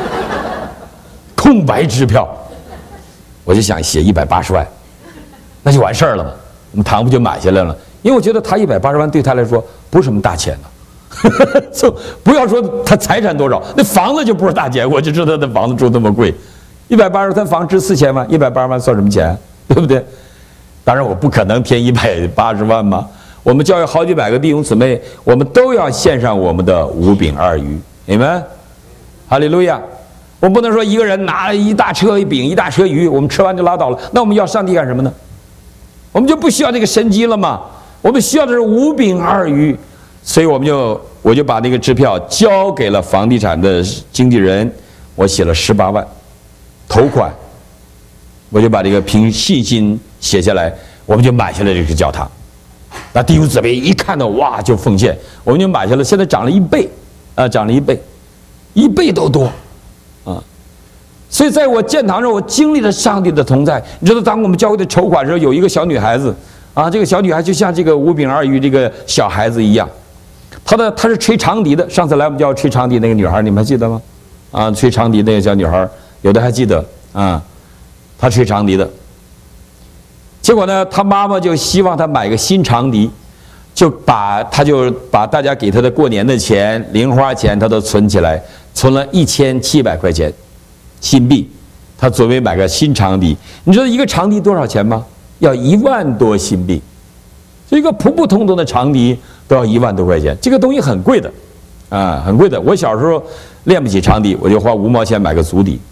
空白支票，我就想写180万，那就完事儿了嘛。我们堂不就买下来了？因为我觉得他180万对他来说不是什么大钱呢。就不要说他财产多少，那房子就不是大钱，我就知道他的房子住那么贵，180，他房值4000万，180万算什么钱？对不对？当然我不可能填180万嘛。我们教育好几百个弟兄姊妹，我们都要献上我们的5饼2鱼，你们，哈利路亚！我不能说一个人拿一大车饼一大车鱼，我们吃完就拉倒了。那我们要上帝干什么呢？我们就不需要这个神机了嘛。我们需要的是5饼2鱼，所以我就把那个支票交给了房地产的经纪人，我写了18万头款，我就把这个凭信心写下来，我们就买下来这个教堂。那弟兄姊妹一看到哇就奉献，我们就买下来，现在涨了1倍，涨了1倍，1倍都多，啊！所以在我建堂上，我经历了上帝的同在。你知道，当我们教会的筹款时候，有一个小女孩子，啊，这个小女孩就像这个5饼2鱼这个小孩子一样，她是吹长笛的。上次来我们教吹长笛那个女孩，你们还记得吗？啊，吹长笛那个小女孩，有的还记得啊，她吹长笛的。结果呢，他妈妈就希望他买个新长笛，就把大家给他的过年的钱、零花钱，他都存起来，存了1700块钱新币，他准备买个新长笛。你知道一个长笛多少钱吗？要1万多新币，所以一个普普通通的长笛都要1万多块钱，这个东西很贵的，啊，很贵的。我小时候练不起长笛，我就花5毛钱买个足笛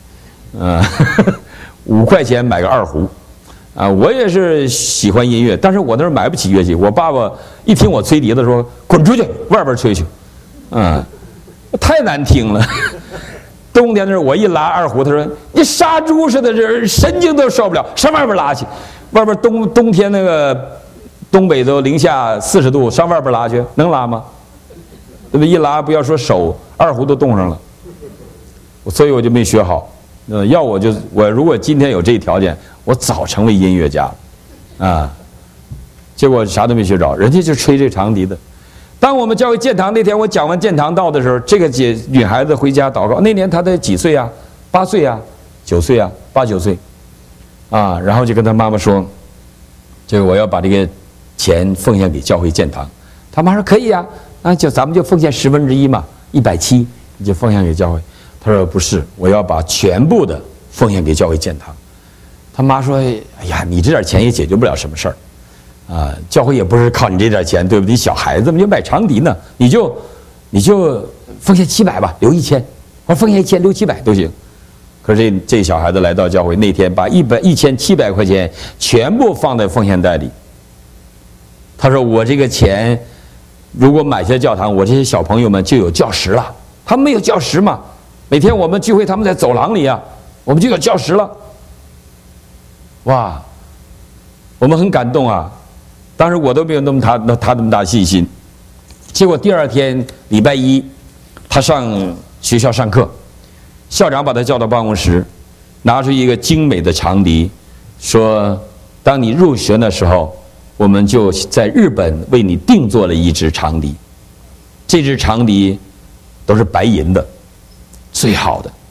，5块钱买个二胡。啊，我也是喜欢音乐，但是我那儿买不起乐器。我爸爸一听我吹笛子说：“滚出去，外边吹去。”太难听了。冬天的时候，我一拉二胡，他说：“你杀猪似的，这神经都受不了，上外边拉去。外边冬天那个东北都零下40度，上外边拉去，能拉吗？对不对？一拉不要说手，二胡都冻上了。所以我就没学好。要我如果今天有这一条件，我早成为音乐家了，啊！结果啥都没学着，人家就吹这长笛的。 当我们教会建堂那天，我讲完建堂道的时候，这个女孩子回家祷告。那年她才几岁啊？8岁啊，9岁啊，8、9岁，啊，然后就跟她妈妈说，这个我要把这个钱奉献给教会建堂。她妈说可以啊，咱们就奉献1/10嘛，170，你就奉献给教会。她说不是，我要把全部的奉献给教会建堂。她妈说，哎呀，你这点钱也解决不了什么事儿。教会也不是靠你这点钱，对不对？小孩子们就买长笛呢，你就奉献700吧，留1000，我奉献1000，留700都行。可是这小孩子来到教会那天，把1700块钱全部放在奉献袋里。他说：“我这个钱如果买下教堂，我这些小朋友们就有教室了。他们没有教室嘛，每天我们聚会，他们在走廊里啊，我们就有教室了。”哇，我们很感动啊！当时我都没有他那么大信心。结果第2天礼拜一，他上学校上课，校长把他叫到办公室，拿出一个精美的长笛，说：“当你入学的时候，我们就在日本为你定做了一支长笛。这支长笛都是白银的，最好的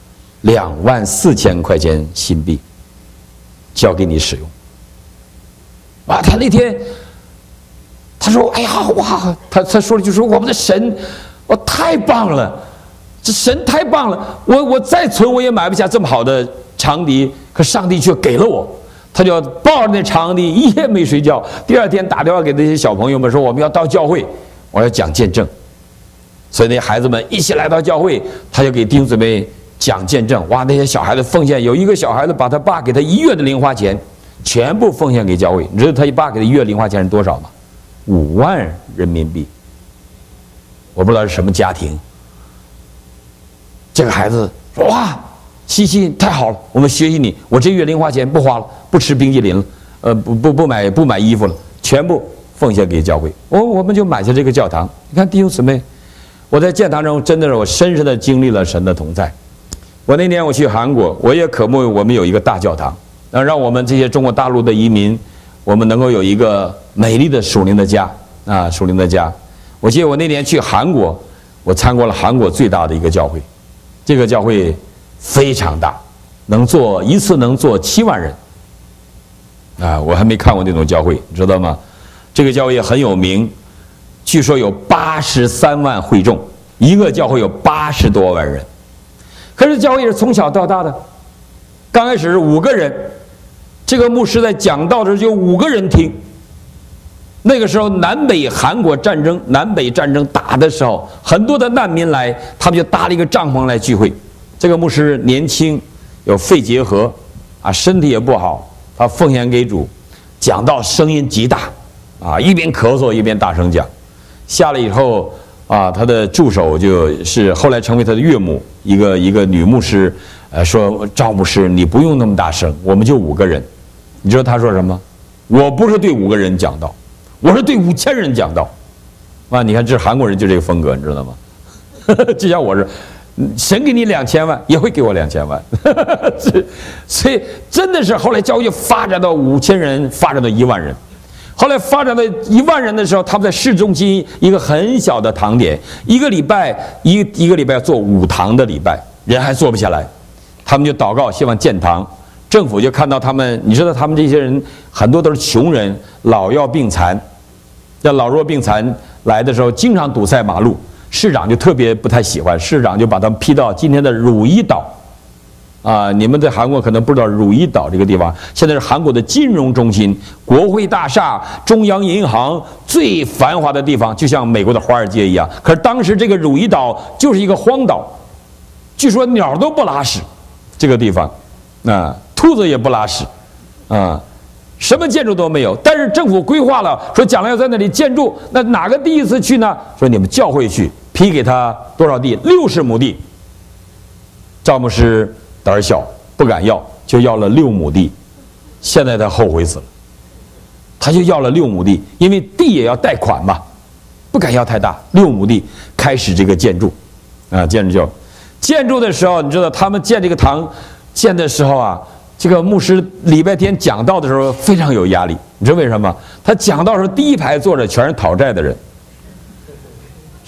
，24000块钱新币，交给你使用。”哇，他那天。他说：“哎呀，哇！他说了句说我们的神，太棒了，这神太棒了！我再存我也买不下这么好的长笛，可上帝却给了我。”他就抱着那长笛一夜没睡觉。第2天打电话给那些小朋友们说：“我们要到教会，我要讲见证。”所以那孩子们一起来到教会，他就给弟兄姊妹讲见证。哇，那些小孩子奉献，有一个小孩子把他爸给他1月的零花钱全部奉献给教会。你知道他爸给他1月零花钱是多少吗？5万人民币，我不知道是什么家庭。这个孩子说：“哇，西西太好了，我们学习你，我这月零花钱不花了，不吃冰激凌了，不买衣服了，全部奉献给教会。”我们就买下这个教堂。你看弟兄姊妹，我在建堂中真的是我深深的经历了神的同在。我那年我去韩国，我也渴慕我们有一个大教堂，让我们这些中国大陆的移民，我们能够有一个美丽的属灵的家啊，属灵的家。我记得我那年去韩国，我参观了韩国最大的一个教会，这个教会非常大，一次能坐7万人啊！我还没看过那种教会，你知道吗？这个教会也很有名，据说有83万会众，一个教会有80多万人。可是教会是从小到大的，刚开始是5个人。这个牧师在讲道的时候就5个人听。那个时候南北韩国战争，南北战争打的时候，很多的难民来，他们就搭了一个帐篷来聚会。这个牧师年轻，有肺结核，啊，身体也不好，他奉献给主，讲道声音极大，啊，一边咳嗽一边大声讲。下来以后，啊，他的助手就是后来成为他的岳母，一个女牧师，说：“赵牧师，你不用那么大声，我们就5个人。”你知道他说什么？我不是对5个人讲道，我是对5000人讲道。啊，你看这韩国人就这个风格，你知道吗？就像我是，神给你2000万，也会给我2000万。所以真的是后来教会就发展到5000人，发展到1万人。后来发展到1万人的时候，他们在市中心一个很小的堂点，一个礼拜要做5堂的礼拜，人还坐不下来，他们就祷告，希望建堂。政府就看到他们，你知道他们这些人很多都是穷人，老弱病残。这老弱病残来的时候，经常堵塞马路，市长就特别不太喜欢，市长就把他们批到今天的汝矣岛。啊，你们在韩国可能不知道汝矣岛这个地方，现在是韩国的金融中心，国会大厦、中央银行最繁华的地方，就像美国的华尔街一样。可是当时这个汝矣岛就是一个荒岛，据说鸟都不拉屎，这个地方，啊。兔子也不拉屎，啊，什么建筑都没有。但是政府规划了，说将来要在那里建筑。那哪个第一次去呢？说你们教会去，批给他多少地？60亩地。赵牧师胆儿小，不敢要，就要了6亩地。现在他后悔死了，他就要了6亩地，因为地也要贷款嘛，不敢要太大。6亩地开始这个建筑，啊，建筑的时候，你知道他们建这个堂建的时候啊。这个牧师礼拜天讲道的时候非常有压力，你知道为什么？他讲道的时候第1排坐着全是讨债的人，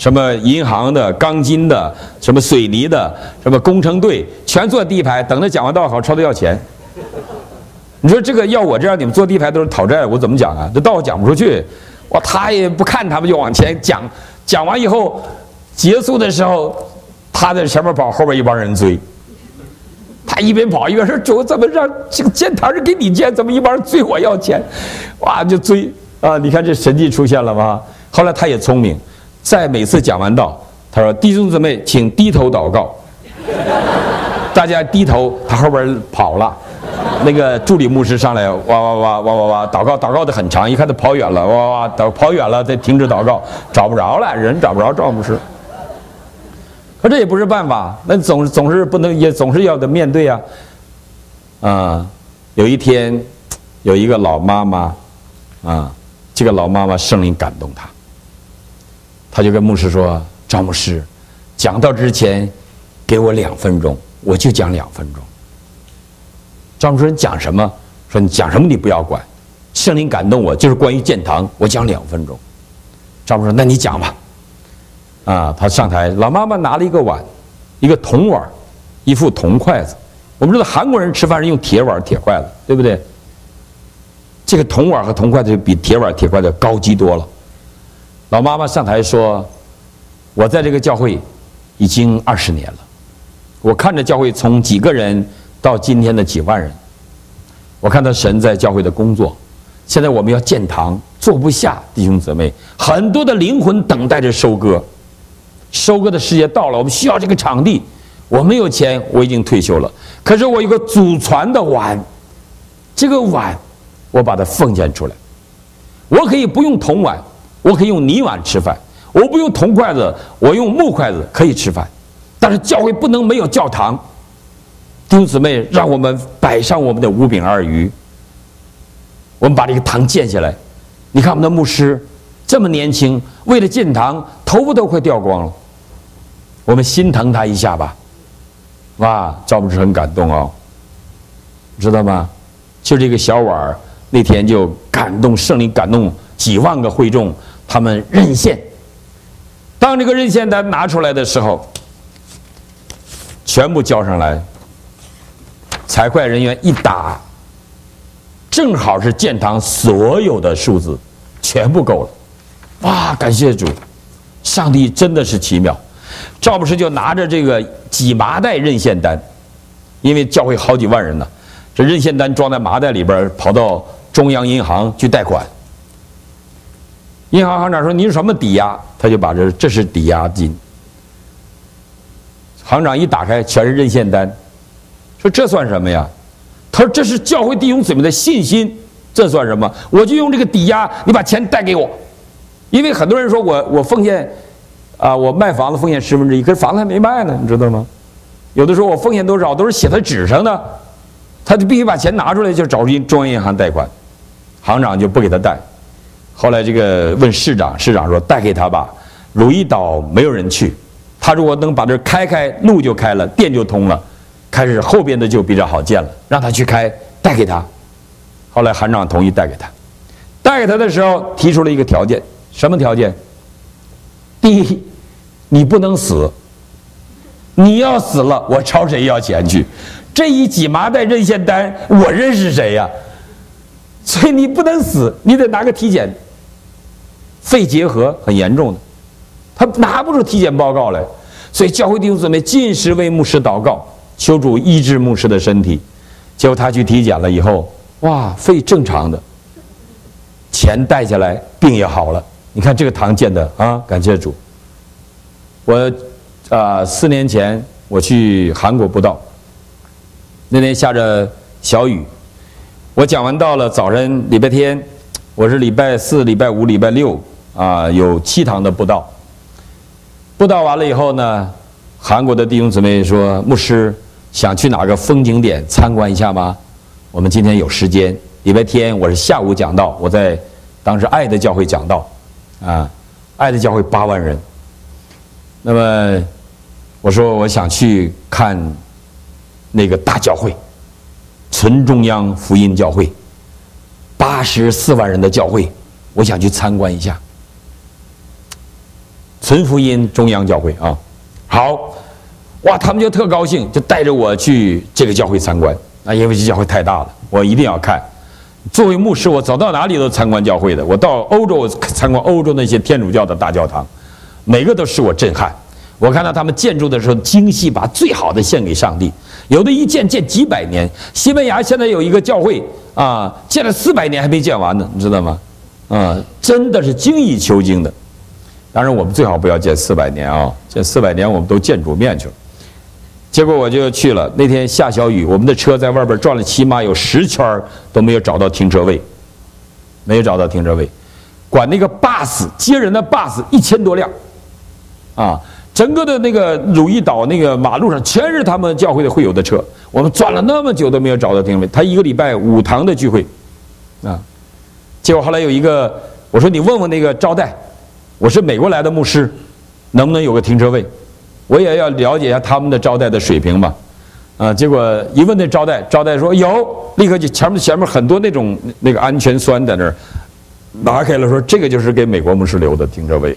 什么银行的、钢筋的、什么水泥的、什么工程队，全坐第一排，等着讲完道好朝他要钱。你说这个要我这样，你们坐第一排都是讨债，我怎么讲啊？这道讲不出去，哇，他也不看他们就往前讲，讲完以后结束的时候，他在前面跑，后边一帮人追。他一边跑一边说：“主，怎么让这个建堂是给你建，怎么一帮人追我要钱？”哇，就追啊！你看这神迹出现了吗？后来他也聪明，在每次讲完道，他说：“弟兄姊妹，请低头祷告。”大家低头，他后边跑了。那个助理牧师上来，哇哇哇哇哇哇，祷告的很长，一看他跑远了，哇哇跑远了，再停止祷告，找不着了，人找不着赵牧师。可这也不是办法，那总是不能，也总是要的面对啊。有一天，有一个老妈妈，这个老妈妈圣灵感动她就跟牧师说：“赵牧师，讲道之前给我2分钟，我就讲2分钟。”赵牧师，你讲什么？说你讲什么你不要管，圣灵感动我，就是关于建堂，我讲2分钟。赵牧师说：“那你讲吧。”他上台，老妈妈拿了一个碗，一个铜碗，一副铜筷子。我们知道韩国人吃饭是用铁碗、铁筷子，对不对？这个铜碗和铜筷子比铁碗、铁筷子高级多了。老妈妈上台说：“我在这个教会已经20年了，我看着教会从几个人到今天的几万人，我看到神在教会的工作。现在我们要建堂，坐不下，弟兄姊妹，很多的灵魂等待着收割。收割的时间到了，我们需要这个场地。我没有钱，我已经退休了，可是我有个祖传的碗，这个碗我把它奉献出来。我可以不用铜碗，我可以用泥碗吃饭，我不用铜筷子，我用木筷子可以吃饭。但是教会不能没有教堂。弟兄姊妹，让我们摆上我们的5饼2鱼，我们把这个堂建下来。你看我们的牧师这么年轻，为了建堂，头发都快掉光了。我们心疼他一下吧。哇，赵牧师很感动哦，知道吗？就这个小碗，那天就感动圣灵，感动几万个会众，他们认献。当这个认献单拿出来的时候，全部交上来，财会人员一打，正好是建堂所有的数字，全部够了。哇，感谢主，上帝真的是奇妙。赵牧师就拿着这个几麻袋认献单，因为教会好几万人呢，这认献单装在麻袋里边，跑到中央银行去贷款。银行行长说：“你是什么抵押？”他就把这是抵押金。行长一打开，全是认献单，说：“这算什么呀？”他说：“这是教会弟兄姊妹的信心，这算什么？我就用这个抵押，你把钱贷给我。”因为很多人说我奉献。我卖房子奉献1/10，可是房子还没卖呢，你知道吗？有的时候我奉献多少都是写在纸上的，他就必须把钱拿出来，就找中央银行贷款，行长就不给他贷。后来这个问市长，市长说：“贷给他吧，汝矣岛没有人去，他如果能把这开，路就开了，店就通了，开始后边的就比较好建了，让他去开，贷给他。”后来行长同意贷给他，贷给他的时候提出了一个条件，什么条件？第一，你不能死，你要死了，我朝谁要钱去？这一几麻袋认献单，我认识谁呀？所以你不能死，你得拿个体检，肺结核很严重的，他拿不出体检报告来。所以教会弟兄姊妹尽时为牧师祷告，求主医治牧师的身体。结果他去体检了以后，哇，肺正常的，钱贷下来，病也好了。你看这个堂建的啊，感谢主。我4年前我去韩国布道，那天下着小雨，我讲完道了，早晨礼拜天，我是礼拜4、礼拜5、礼拜6有7堂的布道。布道完了以后呢，韩国的弟兄姊妹说：“牧师想去哪个风景点参观一下吗？”我们今天有时间。礼拜天我是下午讲道，我在当时爱的教会讲道。爱的教会8万人。那么我说我想去看那个大教会，纯中央福音教会，84万人的教会，我想去参观一下。 存福音中央教会啊。好，哇，他们就特高兴，就带着我去这个教会参观。因为这教会太大了，我一定要看。作为牧师，我走到哪里都参观教会的。我到欧洲，我参观欧洲那些天主教的大教堂，每个都使我震撼。我看到他们建筑的时候精细，把最好的献给上帝。有的一建几百年。西班牙现在有一个教会啊，建了400年还没建完呢，你知道吗？真的是精益求精的。当然，我们最好不要建400年啊，建400年我们都见主面去了。结果我就去了，那天下小雨，我们的车在外边转了起码有10圈都没有找到停车位，没有找到停车位。管那个 bus 接人的 bus 1000多辆，整个的那个汝矣岛那个马路上全是他们教会的会友的车。我们转了那么久都没有找到停车位。他1个礼拜5堂的聚会，结果后来有一个，我说你问问那个招待，我是美国来的牧师，能不能有个停车位？我也要了解一下他们的招待的水平嘛，结果一问那招待说有，立刻就前面很多那个安全栓在那儿拿开了，说这个就是给美国牧师留的停车位。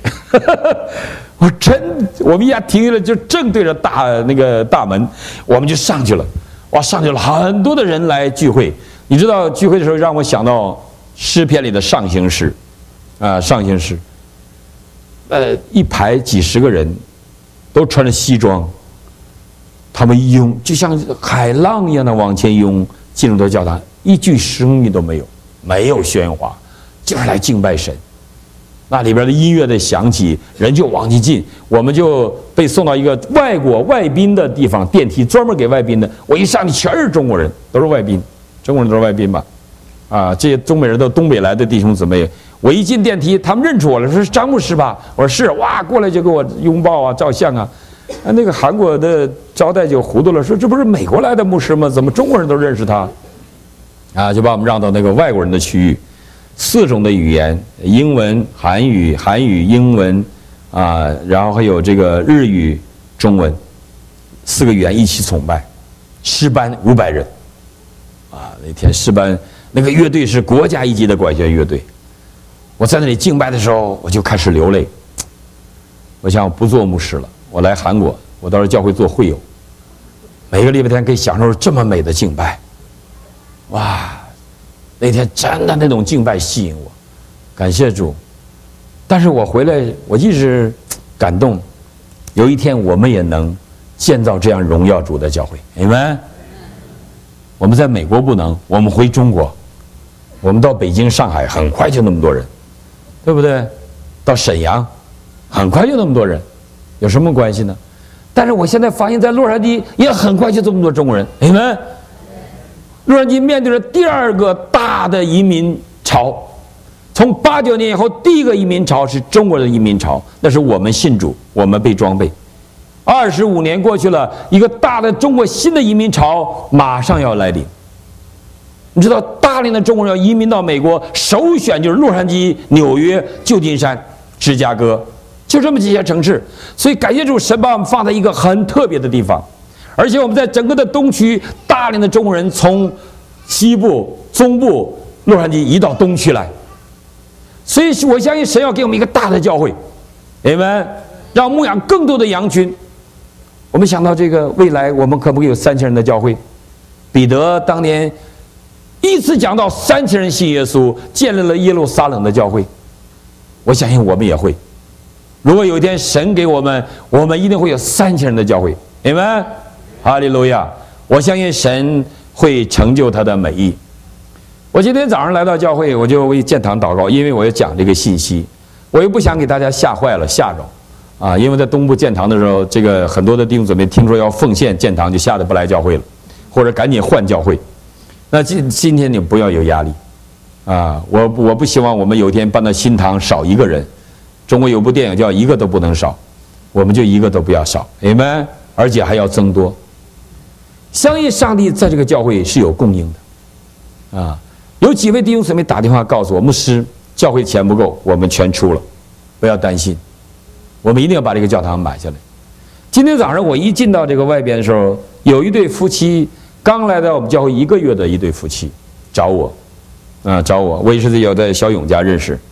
我们一下停了，就正对着大门，我们就上去了。哇，上去了很多的人来聚会。你知道聚会的时候让我想到诗篇里的上行诗，上行诗，一排几十个人。都穿着西装，他们涌，就像海浪一样的往前涌，进入到教堂，一句声音都没有，没有喧哗，就是来敬拜神。那里边的音乐的响起，人就往进进，我们就被送到一个外宾的地方，电梯专门给外宾的。我一上去全是中国人，都是外宾，中国人都是外宾吧？这些中北人都东北来的弟兄姊妹。我一进电梯，他们认出我了，说是张牧师吧？我说是，哇，过来就给我拥抱啊，照相啊。那个韩国的招待就糊涂了，说这不是美国来的牧师吗？怎么中国人都认识他？就把我们让到那个外国人的区域，4种的语言，英文、韩语、英文，然后还有这个日语、中文，4个语言一起崇拜。诗班500人，那天诗班那个乐队是国家一级的管弦乐队。我在那里敬拜的时候，我就开始流泪。我想我不做牧师了，我来韩国，我到时候教会做会友，每个礼拜天可以享受这么美的敬拜。哇，那天真的那种敬拜吸引我，感谢主。但是我回来，我一直感动，有一天我们也能建造这样荣耀主的教会。你们，我们在美国不能，我们回中国，我们到北京、上海，很快就那么多人。对不对？到沈阳，很快就那么多人，有什么关系呢？但是我现在发现，在洛杉矶也很快就这么多中国人。你们，洛杉矶面对着第2个大的移民潮，从89年以后，第1个移民潮是中国的移民潮，那是我们信主，我们被装备。25年过去了，一个大的中国新的移民潮马上要来临。你知道大量的中国人要移民到美国，首选就是洛杉矶、纽约、旧金山、芝加哥，就这么几些城市。所以感谢主，神把我们放在一个很特别的地方，而且我们在整个的东区，大量的中国人从西部、中部、洛杉矶移到东区来。所以我相信神要给我们一个大的教会，你们让牧养更多的羊群。我们想到这个未来，我们可不可以有3000人的教会？彼得当年一次讲到3000人信耶稣，建立了耶路撒冷的教会。我相信我们也会。如果有一天神给我们，我们一定会有3000人的教会。你们，哈利路亚！我相信神会成就他的美意。我今天早上来到教会，我就为建堂祷告，因为我要讲这个信息，我又不想给大家吓坏了、吓着。因为在东部建堂的时候，这个很多的弟兄姊妹听说要奉献建堂，就吓得不来教会了，或者赶紧换教会。那今天你不要有压力，我不希望我们有一天搬到新堂少1个人。中国有部电影叫《一个都不能少》，我们就1个都不要少，你们，而且还要增多。相信上帝在这个教会是有供应的，有几位弟兄姊妹打电话告诉我，牧师，教会钱不够，我们全出了，不要担心，我们一定要把这个教堂买下来。今天早上我一进到这个外边的时候，有一对夫妻刚来到我们教会1个月的一对夫妻找我，我也是有在小勇家认识，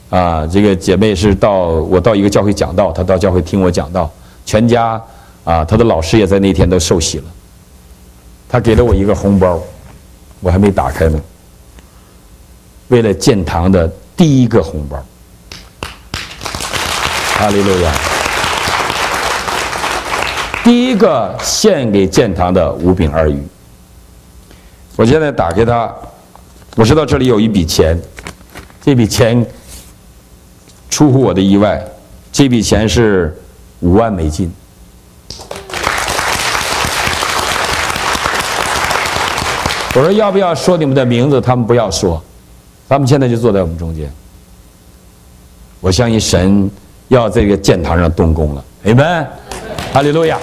这个姐妹是我到一个教会讲道，她到教会听我讲道，全家她的老师也在那天都受洗了。她给了我一个红包，我还没打开呢。为了建堂的第一个红包，哈利路亚！第一个献给建堂的5饼2鱼。我现在打开它，我知道这里有一笔钱，这笔钱出乎我的意外，这笔钱是5万美金。我说要不要说你们的名字？他们不要说，他们现在就坐在我们中间。我相信神要在这个建堂上动工了，阿们，哈利路亚。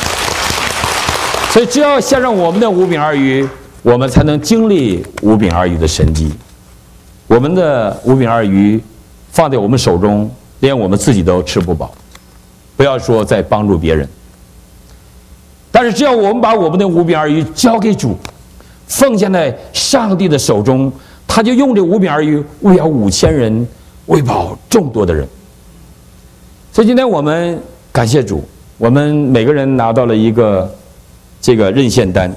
所以只要献上我们的5饼2鱼，我们才能经历5饼2鱼的神迹。我们的5饼2鱼放在我们手中，连我们自己都吃不饱，不要说再帮助别人。但是只要我们把我们的5饼2鱼交给主，奉献在上帝的手中，他就用这5饼2鱼喂养5000人，喂饱众多的人。所以今天我们感谢主，我们每个人拿到了一个这个认献单。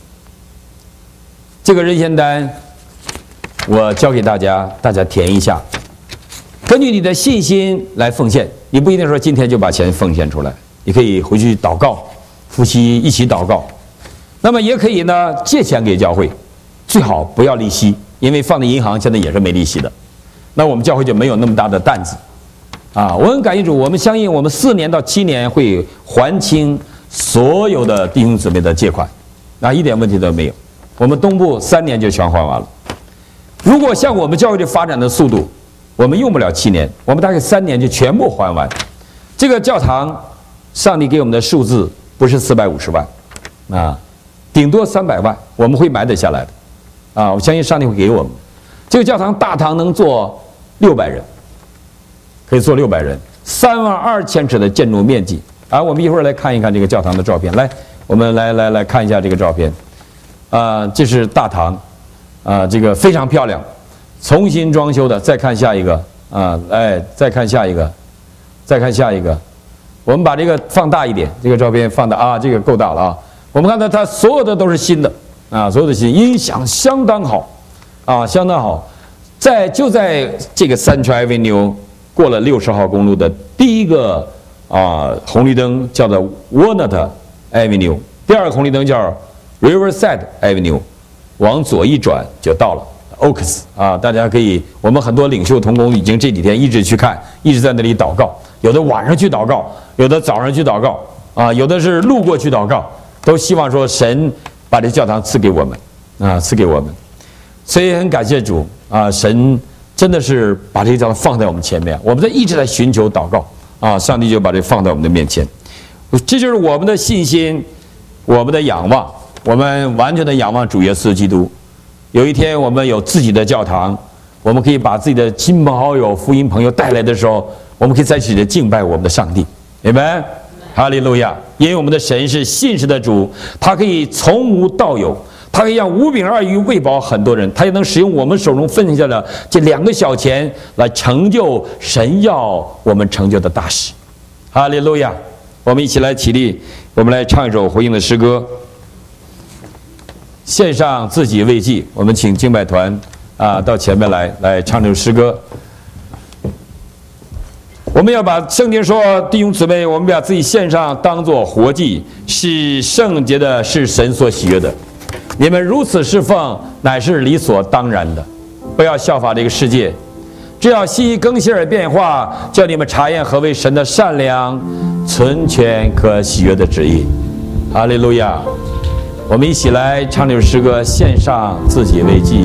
这个认献单我交给大家，大家填一下，根据你的信心来奉献。你不一定说今天就把钱奉献出来，你可以回去祷告，夫妻一起祷告。那么也可以呢借钱给教会，最好不要利息，因为放在银行现在也是没利息的。那我们教会就没有那么大的担子我很感谢主，我们相信我们4年到7年会还清所有的弟兄姊妹的借款，一点问题都没有。我们东部3年就全还完了。如果像我们教会的发展的速度，我们用不了7年，我们大概3年就全部还完。这个教堂，上帝给我们的数字不是450万顶多300万，我们会买得下来的我相信上帝会给我们。这个教堂大堂能坐600人，可以坐600人，32000尺的建筑面积我们一会儿来看一看这个教堂的照片。来，我们来看一下这个照片这是大堂这个非常漂亮，重新装修的。再看下一个再看下一个，再看下一个。我们把这个放大一点，这个照片放大这个够大了我们看到它所有的都是新的所有的新，音响相当好相当好。就在这个Central Avenue过了60号公路的第一个红绿灯叫做 Walnut Avenue， 第二个红绿灯叫 Riverside Avenue， 往左一转就到了 Oaks 大家可以，我们很多领袖同工已经这几天一直去看，一直在那里祷告，有的晚上去祷告，有的早上去祷告有的是路过去祷告，都希望说神把这教堂赐给我们赐给我们。所以很感谢主神真的是把这个教堂放在我们前面，我们一直在寻求祷告上帝就把这放在我们的面前。这就是我们的信心，我们的仰望，我们完全的仰望主耶稣基督。有一天我们有自己的教堂，我们可以把自己的亲朋好友、福音朋友带来的时候，我们可以在这里敬拜我们的上帝，阿们，哈利路亚！因为我们的神是信实的主，他可以从无到有，他可以让5饼2鱼喂饱很多人，他也能使用我们手中分下的这2个小钱来成就神要我们成就的大事。哈利路亚！我们一起来起立，我们来唱一首回应的诗歌，献上自己为祭。我们请敬拜团到前面来唱这首诗歌。我们要把圣经说，弟兄姊妹，我们把自己献上当作活祭，是圣洁的，是神所喜悦的。你们如此侍奉，乃是理所当然的。不要效法这个世界，只要细更新而变化，叫你们查验何为神的善良、纯全可喜悦的旨意。哈利路亚！我们一起来唱这首诗歌，献上自己为祭。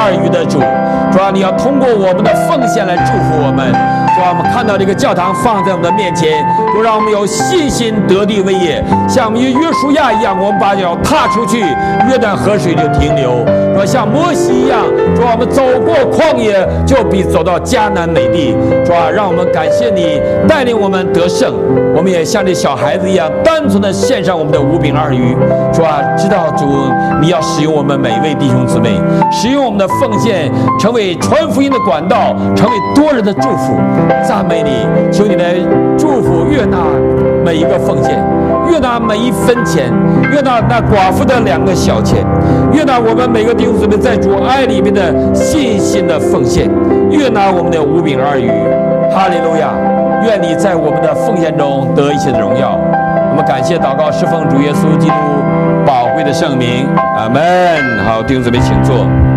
二鱼的主。主啊，你要通过我们的奉献来祝福我们。主啊，我们看到这个教堂放在我们的面前，就让我们有信心得地为业，像我们约书亚一样，我们把脚踏出去，约旦河水就停留。主，像摩西一样，主，我们走过旷野，就比走到迦南美地。主啊，让我们感谢你带领我们得胜。我们也像这小孩子一样，单纯的献上我们的5饼2鱼。主啊，知道主你要使用我们每位弟兄姊妹，使用我们的奉献，成为传福音的管道，成为多人的祝福。赞美你，求你来祝福悦纳每一个奉献，悦纳每一分钱，悦纳那寡妇的2个小钱，悦纳我们每个弟兄姊妹在主爱里面的信心的奉献，悦纳我们的5饼2鱼。哈利路亚！愿你在我们的奉献中得一切的荣耀。我们感谢祷告，是奉主耶稣基督宝贵的圣名，阿门。好，弟兄姊妹请坐。